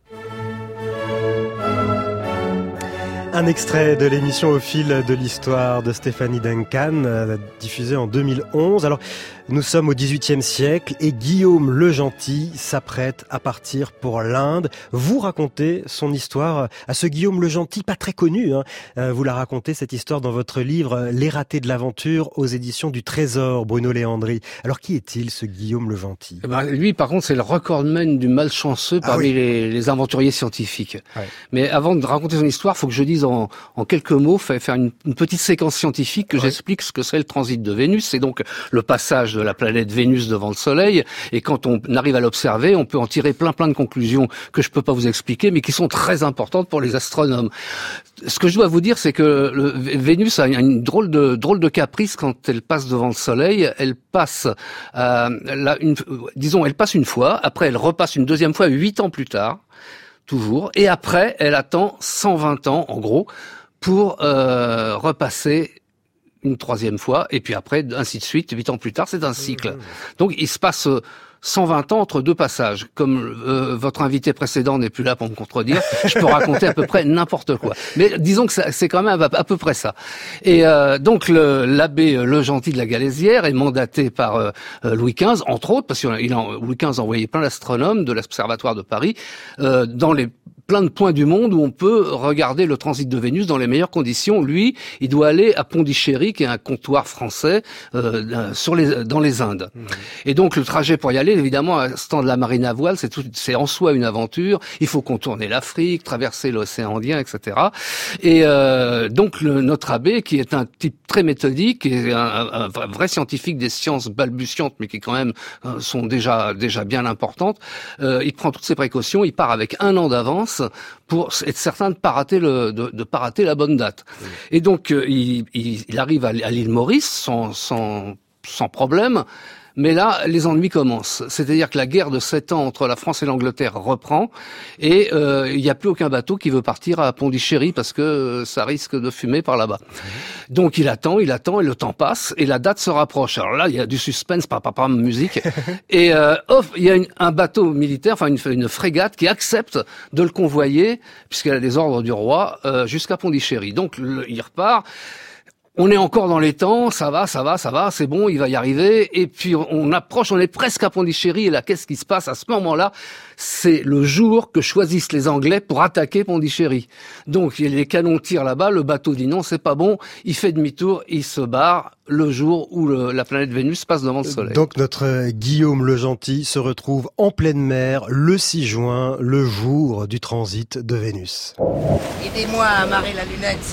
Un extrait de l'émission Au fil de l'histoire de Stéphanie Duncan, euh, diffusée en deux mille onze. Alors, nous sommes au dix-huitième siècle et Guillaume le Gentil s'apprête à partir pour l'Inde. Vous racontez son histoire à ce Guillaume le Gentil, pas très connu. Hein. Euh, vous la racontez, cette histoire, dans votre livre « Les ratés de l'aventure » aux éditions du Trésor, Bruno Léandri. Alors, qui est-il, ce Guillaume le Gentil ? Eh ben, lui, par contre, c'est le recordman du malchanceux parmi ah oui. les, les aventuriers scientifiques. Ouais. Mais avant de raconter son histoire, il faut que je dise en, en quelques mots, faire une, une petite séquence scientifique que ouais. j'explique ce que c'est le transit de Vénus. C'est donc le passage de la planète Vénus devant le Soleil, et quand on arrive à l'observer, on peut en tirer plein plein de conclusions que je peux pas vous expliquer, mais qui sont très importantes pour les astronomes. Ce que je dois vous dire, c'est que le, Vénus a une, une drôle de drôle de caprice quand elle passe devant le Soleil. Elle passe, euh, là, une, disons, elle passe une fois, après elle repasse une deuxième fois huit ans plus tard, toujours, et après elle attend cent vingt ans, en gros, pour euh, repasser une troisième fois, et puis après, ainsi de suite, huit ans plus tard, c'est un cycle. Donc, il se passe cent vingt ans entre deux passages. Comme euh, votre invité précédent n'est plus là pour me contredire, je peux raconter à peu près n'importe quoi. Mais disons que ça, c'est quand même à, à peu près ça. Et euh, donc, le, l'abbé Le Gentil de la Galésière est mandaté par euh, Louis quinze, entre autres, parce qu'il a, Louis quinze a envoyé plein d'astronomes de l'Observatoire de Paris euh, dans les plein de points du monde où on peut regarder le transit de Vénus dans les meilleures conditions. Lui, il doit aller à Pondichéry, qui est un comptoir français euh, sur les, dans les Indes. Mmh. Et donc, le trajet pour y aller, évidemment, à ce temps de la marine à voile, c'est, tout, c'est en soi une aventure. Il faut contourner l'Afrique, traverser l'océan Indien, et cetera. Et euh, donc, le, notre abbé, qui est un type très méthodique et un, un, un vrai scientifique des sciences balbutiantes, mais qui quand même euh, sont déjà déjà bien importantes, euh, il prend toutes ses précautions. Il part avec un an d'avance pour être certain de pas rater le, de, de pas rater la bonne date. Oui. Et donc euh, il, il, il arrive à, à l'île Maurice sans, sans, sans problème. Mais là, les ennuis commencent. C'est-à-dire que la guerre de sept ans entre la France et l'Angleterre reprend, et euh, il n'y a plus aucun bateau qui veut partir à Pondichéry parce que euh, ça risque de fumer par là-bas. Mmh. Donc il attend, il attend, et le temps passe, et la date se rapproche. Alors là, il y a du suspense, pam, pam, pam, musique, et euh, off, il y a une, un bateau militaire, enfin une, une frégate qui accepte de le convoyer, puisqu'elle a des ordres du roi, euh, jusqu'à Pondichéry. Donc le, il repart. On est encore dans les temps, ça va, ça va, ça va, c'est bon, il va y arriver. Et puis on approche, on est presque à Pondichéry. Et là, qu'est-ce qui se passe à ce moment-là ? C'est le jour que choisissent les Anglais pour attaquer Pondichéry. Donc les canons tirent là-bas, le bateau dit non, c'est pas bon. Il fait demi-tour, il se barre le jour où le, la planète Vénus passe devant le Soleil. Donc notre Guillaume le Gentil se retrouve en pleine mer le six juin, le jour du transit de Vénus. Aidez-moi à amarrer la lunette.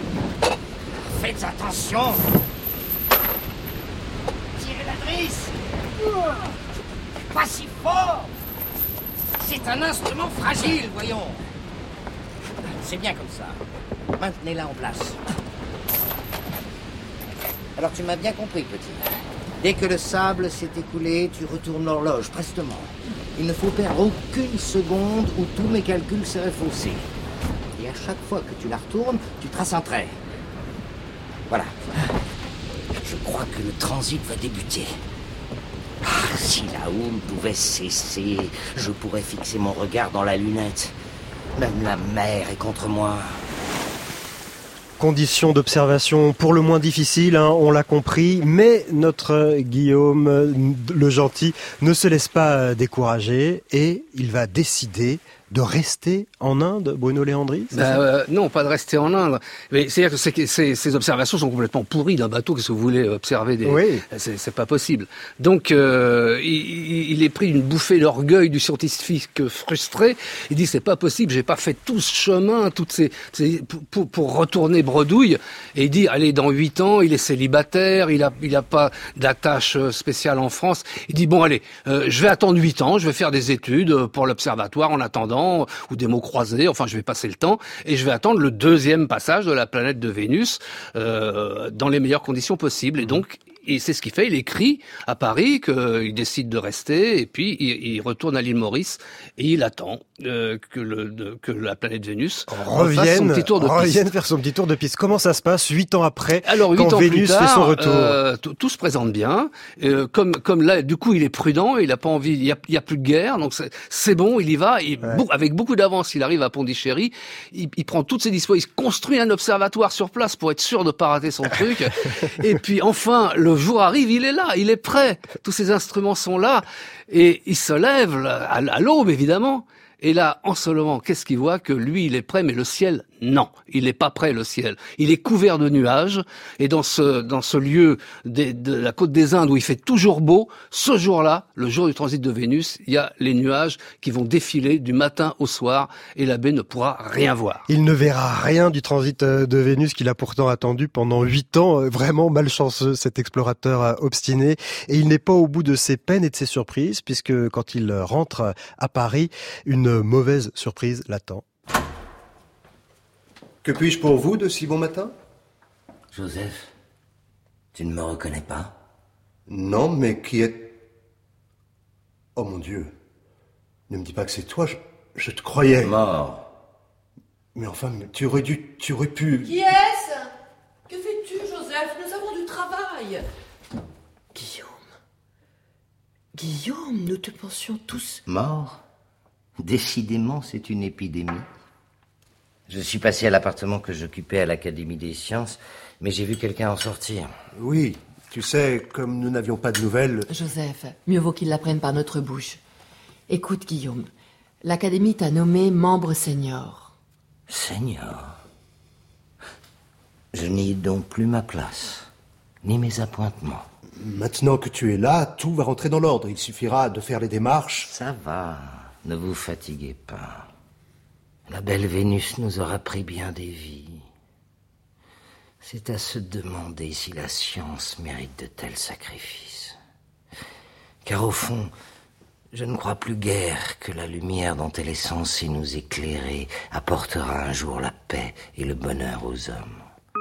Faites attention! Tirez la drisse! Pas si fort! C'est un instrument fragile, voyons! C'est bien comme ça. Maintenez-la en place. Alors tu m'as bien compris, petit. Dès que le sable s'est écoulé, tu retournes l'horloge, prestement. Il ne faut perdre aucune seconde où tous mes calculs seraient faussés. Et à chaque fois que tu la retournes, tu traces un trait. Voilà. Je crois que le transit va débuter. Ah, si la houle pouvait cesser, je pourrais fixer mon regard dans la lunette. Même la mer est contre moi. Conditions d'observation pour le moins difficiles, hein, on l'a compris, mais notre Guillaume le Gentil ne se laisse pas décourager et il va décider de rester en Inde, Bruno Léandri? Bah, euh, non, pas de rester en Inde. Mais c'est-à-dire que c'est, c'est, ces observations sont complètement pourries d'un bateau. Qu'est-ce que vous voulez observer des... Oui. C'est, c'est pas possible. Donc, euh, il, il est pris d'une bouffée d'orgueil du scientifique frustré. Il dit, c'est pas possible, j'ai pas fait tout ce chemin, toutes ces, ces pour, pour retourner bredouille. Et il dit, allez, dans huit ans, il est célibataire, il a, il a pas d'attache spéciale en France. Il dit, bon, allez, euh, je vais attendre huit ans, je vais faire des études pour l'observatoire en attendant, ou des mots croisés, enfin je vais passer le temps, et je vais attendre le deuxième passage de la planète de Vénus euh, dans les meilleures conditions possibles. Et donc, et c'est ce qu'il fait, il écrit à Paris qu'il décide de rester, et puis il, il retourne à l'île Maurice, et il attend euh, que, le, de, que la planète Vénus revienne son petit tour de revienne piste. faire son petit tour de piste. Comment ça se passe huit ans après, Alors, quand huit ans Vénus plus tard, fait son retour euh, tout, tout se présente bien. Euh, comme, comme là, du coup, il est prudent, il a pas envie, il y a, il y a plus de guerre, donc c'est, c'est bon, il y va. Il, Ouais. beau, avec beaucoup d'avance, il arrive à Pondichéry, il, il prend toutes ses dispositions, il construit un observatoire sur place pour être sûr de pas rater son truc. Et puis enfin, le jour arrive, il est là, il est prêt. Tous ses instruments sont là, et il se lève là, à, à l'aube évidemment. Et là, en se levant, qu'est-ce qu'il voit? Que lui, il est prêt, mais le ciel, non. Il n'est pas prêt, le ciel. Il est couvert de nuages. Et dans ce, dans ce lieu des, de la côte des Indes où il fait toujours beau, ce jour-là, le jour du transit de Vénus, il y a les nuages qui vont défiler du matin au soir, et l'abbé ne pourra rien voir. Il ne verra rien du transit de Vénus qu'il a pourtant attendu pendant huit ans. Vraiment malchanceux, cet explorateur obstiné. Et il n'est pas au bout de ses peines et de ses surprises, puisque quand il rentre à Paris, une mauvaise surprise l'attend. Que puis-je pour vous de si bon matin? Joseph, tu ne me reconnais pas? Non, mais qui est... Oh mon Dieu. Ne me dis pas que c'est toi, je, je te croyais. Mort. Mais enfin, mais tu aurais dû... Tu aurais pu... Qui est-ce? Que fais-tu, Joseph? Nous avons du travail. Guillaume. Guillaume, nous te pensions tous... Mort? Décidément, c'est une épidémie. Je suis passé à l'appartement que j'occupais à l'Académie des Sciences, mais j'ai vu quelqu'un en sortir. Oui, tu sais, comme nous n'avions pas de nouvelles... Joseph, mieux vaut qu'il l'apprenne par notre bouche. Écoute, Guillaume, l'Académie t'a nommé membre senior. Senior? Je n'y ai donc plus ma place, ni mes appointements. Maintenant que tu es là, tout va rentrer dans l'ordre. Il suffira de faire les démarches. Ça va, ne vous fatiguez pas. La belle Vénus nous aura pris bien des vies. C'est à se demander si la science mérite de tels sacrifices. Car au fond, je ne crois plus guère que la lumière dont elle est censée nous éclairer apportera un jour la paix et le bonheur aux hommes.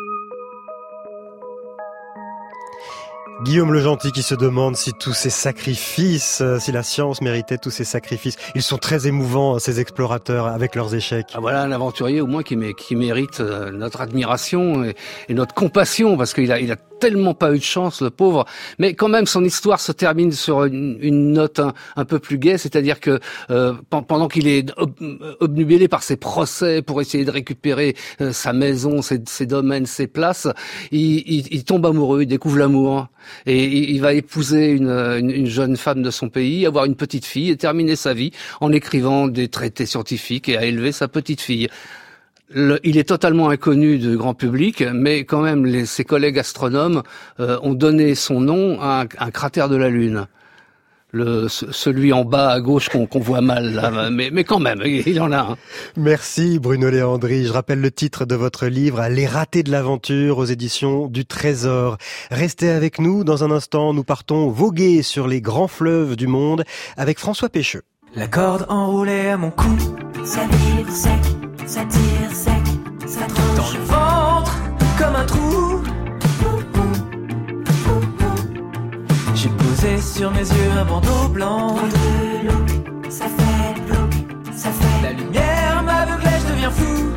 Guillaume le Gentil qui se demande si tous ces sacrifices, si la science méritait tous ces sacrifices. Ils sont très émouvants, ces explorateurs, avec leurs échecs. Ah, voilà un aventurier au moins qui, mé- qui mérite euh, notre admiration et, et notre compassion, parce qu'il a, il a tellement pas eu de chance, le pauvre. Mais quand même, son histoire se termine sur une, une note un, un peu plus gaie, c'est-à-dire que euh, pendant qu'il est ob- obnubilé par ses procès pour essayer de récupérer euh, sa maison, ses, ses domaines, ses places, il, il, il tombe amoureux, il découvre l'amour. Et il va épouser une, une, une jeune femme de son pays, avoir une petite fille et terminer sa vie en écrivant des traités scientifiques et à élever sa petite fille. Le, il est totalement inconnu du grand public, mais quand même les, ses collègues astronomes euh, ont donné son nom à un, un cratère de la Lune. Le, celui en bas à gauche qu'on, qu'on voit mal là, mais, mais quand même, il en a un. Merci Bruno Léandri. Je rappelle le titre de votre livre, Les ratés de l'aventure, aux éditions du Trésor. Restez avec nous, dans un instant, nous partons voguer sur les grands fleuves du monde avec François Pécheux. La corde enroulée à mon cou, Ça vire sec, ça tire sec, ça tranche. dans le ventre, comme un trou. J'ai posé sur mes yeux un bandeau blanc. Dans de l'eau, ça fait bloc, ça fait. La lumière m'aveuglait, je deviens fou.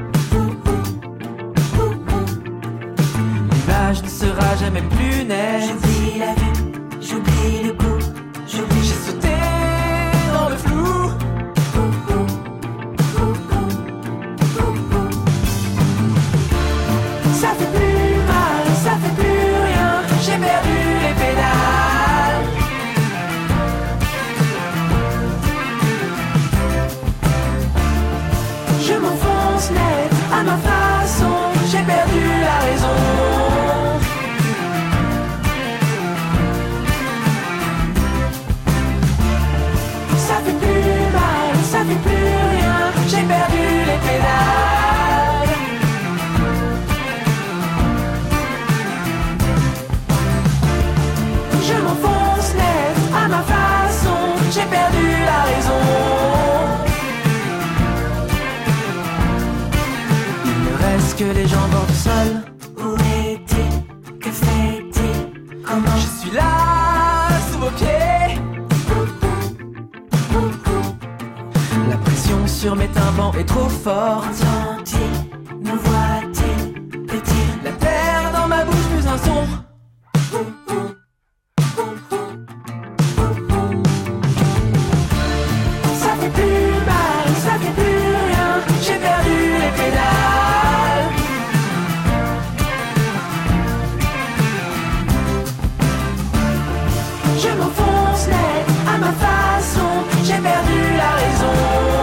L'image ne sera jamais plus nette. J'oublie la vue, j'oublie le goût, j'oublie. J'ai sauté dans le flou. Ça fait plus mal, ça fait plus rien. J'ai perdu les pédales. j'ai perdu la raison. Il ne reste que les gens bord du sol. Où est-il? Que fait-il? Comment? Je suis là, sous vos pieds. La pression sur mes tympans est trop forte. Entend-il? Nous voit-il? Peut-il? La terre dans ma bouche plus un son. Ça fait plus mal, ça fait plus rien. J'ai perdu les pédales. Je m'enfonce net à ma façon. J'ai perdu la raison.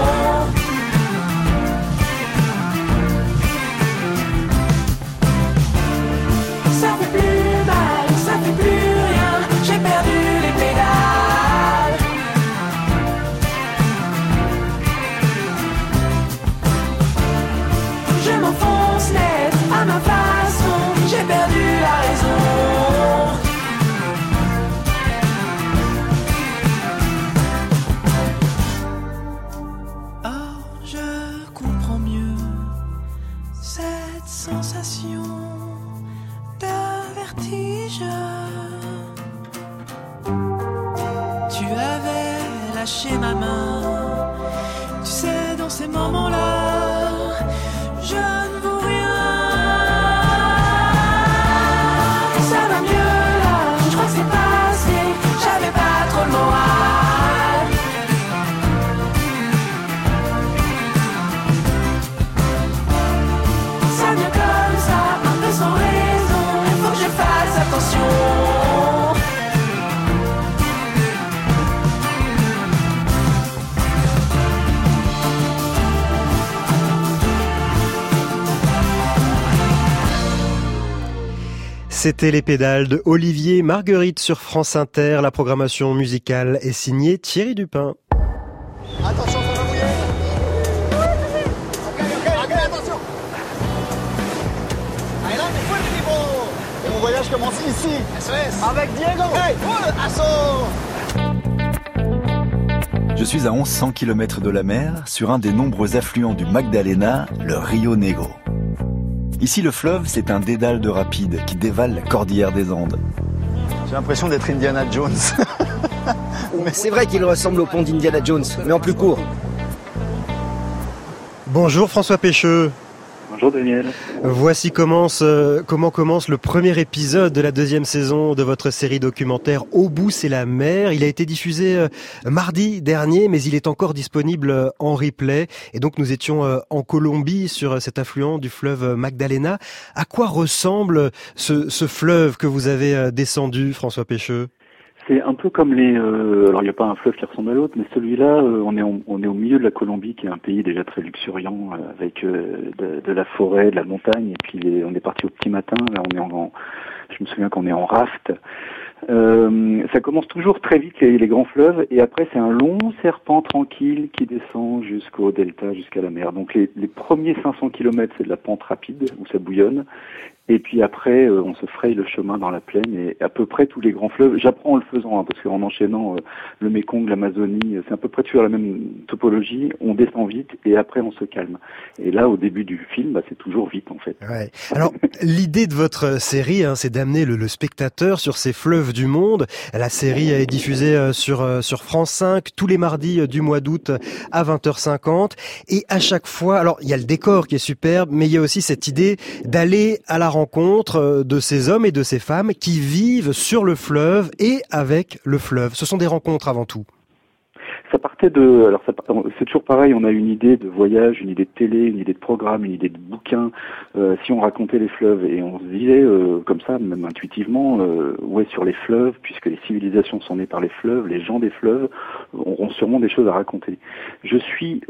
Ça fait plus mal, ça fait plus rien. J'ai perdu les pédales. Je m'enfonce net à ma façon. J'ai perdu la raison. Oh, je comprends mieux cette sensation de vertige. Tu avais lâché ma main. Tu sais, dans ces moments-là, je ne vaux rien. Ça va mieux là, je crois que c'est passé. J'avais pas trop le moral. Ça vient comme ça, un peu sans raison. Il faut que je fasse attention. C'était Les Pédales de Olivier Marguerite sur France Inter. La programmation musicale est signée Thierry Dupin. Attention, ça va mouiller. Ok, ok, ok, attention. Allez là, c'est quoi le niveau? Et mon voyage commence ici. S O S. Avec Diego. Hey, roule, assaut. Je suis à onze cents kilomètres de la mer, sur un des nombreux affluents du Magdalena, le Rio Negro. Ici, le fleuve, c'est un dédale de rapides qui dévale la cordillère des Andes. J'ai l'impression d'être Indiana Jones. C'est vrai qu'il ressemble au pont d'Indiana Jones, mais en plus court. Bonjour François Pécheux. Bonjour Daniel. Voici commence, euh, comment commence le premier épisode de la deuxième saison de votre série documentaire Au bout c'est la mer. Il a été diffusé euh, mardi dernier, mais il est encore disponible euh, en replay. Et donc nous étions euh, en Colombie sur euh, cet affluent du fleuve Magdalena. À quoi ressemble ce, ce fleuve que vous avez euh, descendu, François Pécheux? C'est un peu comme les... Euh, alors il n'y a pas un fleuve qui ressemble à l'autre, mais celui-là, euh, on est en, on est au milieu de la Colombie, qui est un pays déjà très luxuriant, euh, avec euh, de, de la forêt, de la montagne, et puis les, on est parti au petit matin, là on est en... en je me souviens qu'on est en raft. Euh, ça commence toujours très vite, les, les grands fleuves, et après c'est un long serpent tranquille qui descend jusqu'au delta, jusqu'à la mer. Donc les, les premiers cinq cents kilomètres, c'est de la pente rapide, où ça bouillonne. Et puis après, euh, on se fraye le chemin dans la plaine, et à peu près tous les grands fleuves, j'apprends en le faisant, hein, parce qu'en enchaînant euh, le Mékong, l'Amazonie, c'est à peu près toujours la même topologie, on descend vite, et après on se calme. Et là, au début du film, bah, c'est toujours vite, en fait. Ouais. Alors, l'idée de votre série, hein, c'est d'amener le, le spectateur sur ces fleuves du monde. La série est diffusée euh, sur, euh, sur France cinq, tous les mardis euh, du mois d'août à vingt heures cinquante, et à chaque fois, alors, il y a le décor qui est superbe, mais il y a aussi cette idée d'aller à la rencontre de ces hommes et de ces femmes qui vivent sur le fleuve et avec le fleuve. Ce sont des rencontres avant tout. Ça partait de, alors ça, c'est toujours pareil, on a une idée de voyage, une idée de télé, une idée de programme, une idée de bouquin, euh, si on racontait les fleuves, et on se disait euh, comme ça, même intuitivement, euh, ouais, sur les fleuves, puisque les civilisations sont nées par les fleuves, les gens des fleuves auront sûrement des choses à raconter. Je suis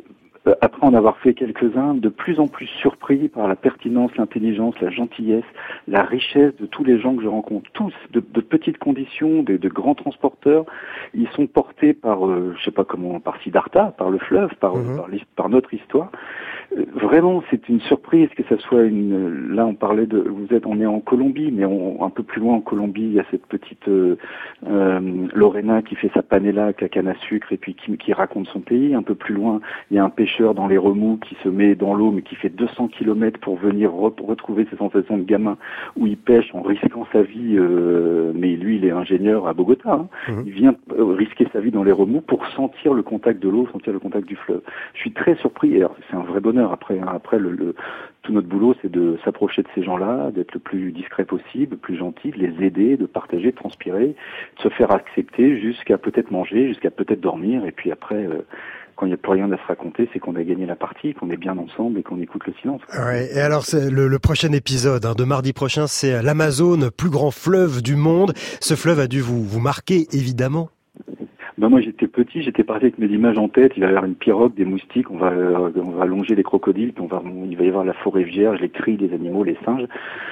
euh, après en avoir fait quelques-uns, de plus en plus surpris par la pertinence, l'intelligence, la gentillesse, la richesse de tous les gens que je rencontre. Tous, de, de petites conditions, de, de grands transporteurs. Ils sont portés par, euh, je sais pas comment, par Siddhartha, par le fleuve, par, mmh. par, par notre histoire. Euh, vraiment, c'est une surprise que ça soit une. Là, on parlait de. Vous êtes, on est en Colombie, mais on, un peu plus loin en Colombie, il y a cette petite euh, euh, Lorena qui fait sa panela à canne à sucre et puis qui, qui raconte son pays. Un peu plus loin, il y a un pêcheur dans les remous qui se met dans l'eau, mais qui fait deux cents kilomètres pour venir re- retrouver ses sensations de gamin où il pêche en risquant sa vie. Euh, mais lui, il est ingénieur à Bogota. Hein. Mmh. Il vient euh, risquer sa vie dans les remous pour sentir le contact de l'eau, sentir le contact du fleuve. Je suis très surpris. Et alors, c'est un vrai bonheur. Après, hein, après le, le, tout notre boulot, c'est de s'approcher de ces gens-là, d'être le plus discret possible, le plus gentil, de les aider, de partager, de transpirer, de se faire accepter jusqu'à peut-être manger, jusqu'à peut-être dormir. Et puis après, euh, quand il n'y a plus rien à se raconter, c'est qu'on a gagné la partie, qu'on est bien ensemble et qu'on écoute le silence. Ouais, et alors, c'est le, le prochain épisode hein, de mardi prochain, c'est l'Amazone, plus grand fleuve du monde. Ce fleuve a dû vous, vous marquer, évidemment. Ben moi j'étais petit, j'étais parti avec mes images en tête, il va y avoir une pirogue, des moustiques, on va euh, on va longer les crocodiles, puis on va il va y avoir la forêt vierge, les cris des animaux, les singes.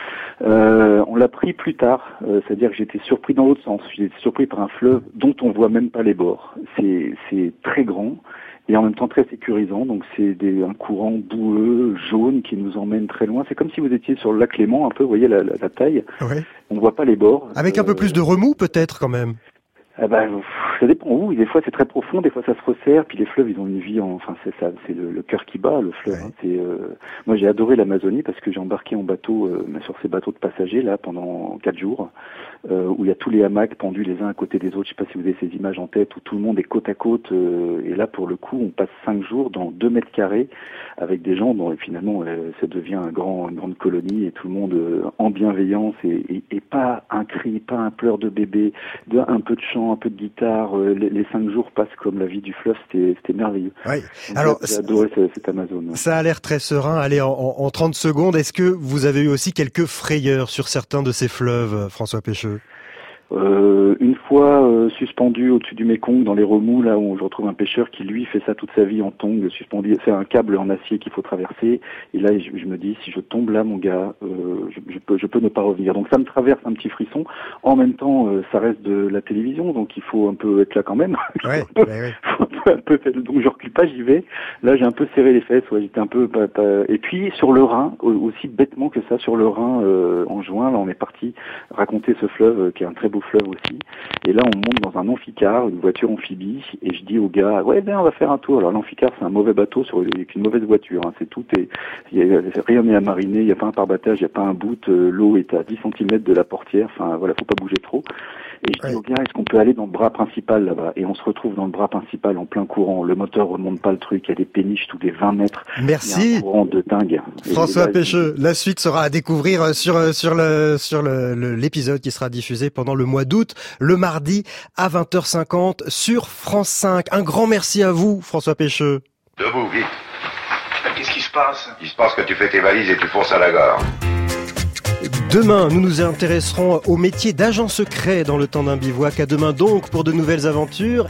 Euh, on l'a pris plus tard, euh, c'est-à-dire que j'étais surpris dans l'autre sens, j'étais surpris par un fleuve dont on voit même pas les bords. C'est c'est très grand et en même temps très sécurisant, donc c'est des, un courant boueux, jaune qui nous emmène très loin. C'est comme si vous étiez sur le lac Léman un peu, vous voyez la, la, la taille, ouais. On voit pas les bords. Avec un euh, peu plus de remous peut-être quand même. Ah bah, ça dépend où. Des fois c'est très profond, des fois ça se resserre. Puis les fleuves, ils ont une vie. En... Enfin, c'est ça, c'est le, le cœur qui bat, le fleuve. Ouais. Hein. C'est, euh... moi, j'ai adoré l'Amazonie parce que j'ai embarqué en bateau euh, sur ces bateaux de passagers là pendant quatre jours, euh, où il y a tous les hamacs pendus les uns à côté des autres. Je sais pas si vous avez ces images en tête où tout le monde est côte à côte. Euh, et là, pour le coup, on passe cinq jours dans deux mètres carrés avec des gens dont finalement euh, ça devient un grand, une grande colonie et tout le monde euh, en bienveillance et, et, et pas un cri, pas un pleur de bébé, de, un peu de chant, un peu de guitare. Euh, les, les cinq jours passent comme la vie du fleuve. C'était, c'était merveilleux. Oui. Donc, alors, j'ai adoré cette, cette Amazone. Ça a l'air très serein. Allez, en, en trente secondes, est-ce que vous avez eu aussi quelques frayeurs sur certains de ces fleuves, François Pêcheux? Euh, une fois euh, suspendu au-dessus du Mékong dans les remous, là où je retrouve un pêcheur qui lui fait ça toute sa vie en tongue, suspendu, c'est un câble en acier qu'il faut traverser. Et là, je, je me dis, si je tombe là, mon gars, euh, je, je peux, je peux ne pas revenir. Donc ça me traverse un petit frisson. En même temps, euh, ça reste de la télévision, donc il faut un peu être là quand même. Ouais, ouais, ouais. Faut un peu, un peu, donc je recule pas, j'y vais. Là, j'ai un peu serré les fesses. Ouais, j'étais un peu. Pas, pas... Et puis sur le Rhin, aussi bêtement que ça, sur le Rhin, euh, en juin, là, on est parti raconter ce fleuve euh, qui est un très beau fleuve aussi. Et là, on monte dans un amphicar, une voiture amphibie, et je dis au gars, ouais, ben, on va faire un tour. Alors, l'amphicar, c'est un mauvais bateau sur avec une mauvaise voiture, hein. C'est tout, et il y a rien n'est à mariner, il n'y a pas un pare-battage, il n'y a pas un bout, euh, l'eau est à dix centimètres de la portière, enfin, voilà, faut pas bouger trop. Et je dis au gars, est-ce qu'on peut aller dans le bras principal là-bas? Et on se retrouve dans le bras principal en plein courant. Le moteur remonte pas le truc, il y a des péniches tous les vingt mètres. Merci. Il y a un courant de dingue. François Pêcheux, la suite sera à découvrir sur, sur le, sur le, le, l'épisode qui sera diffusé pendant le mois d'août, le mardi à vingt heures cinquante sur France cinq. Un grand merci à vous, François Pêcheux. Debout, vite. Qu'est-ce qui se passe? Il se passe que tu fais tes valises et tu fonces à la gare. Demain, nous nous intéresserons au métier d'agent secret dans le temps d'un bivouac. À demain donc pour de nouvelles aventures.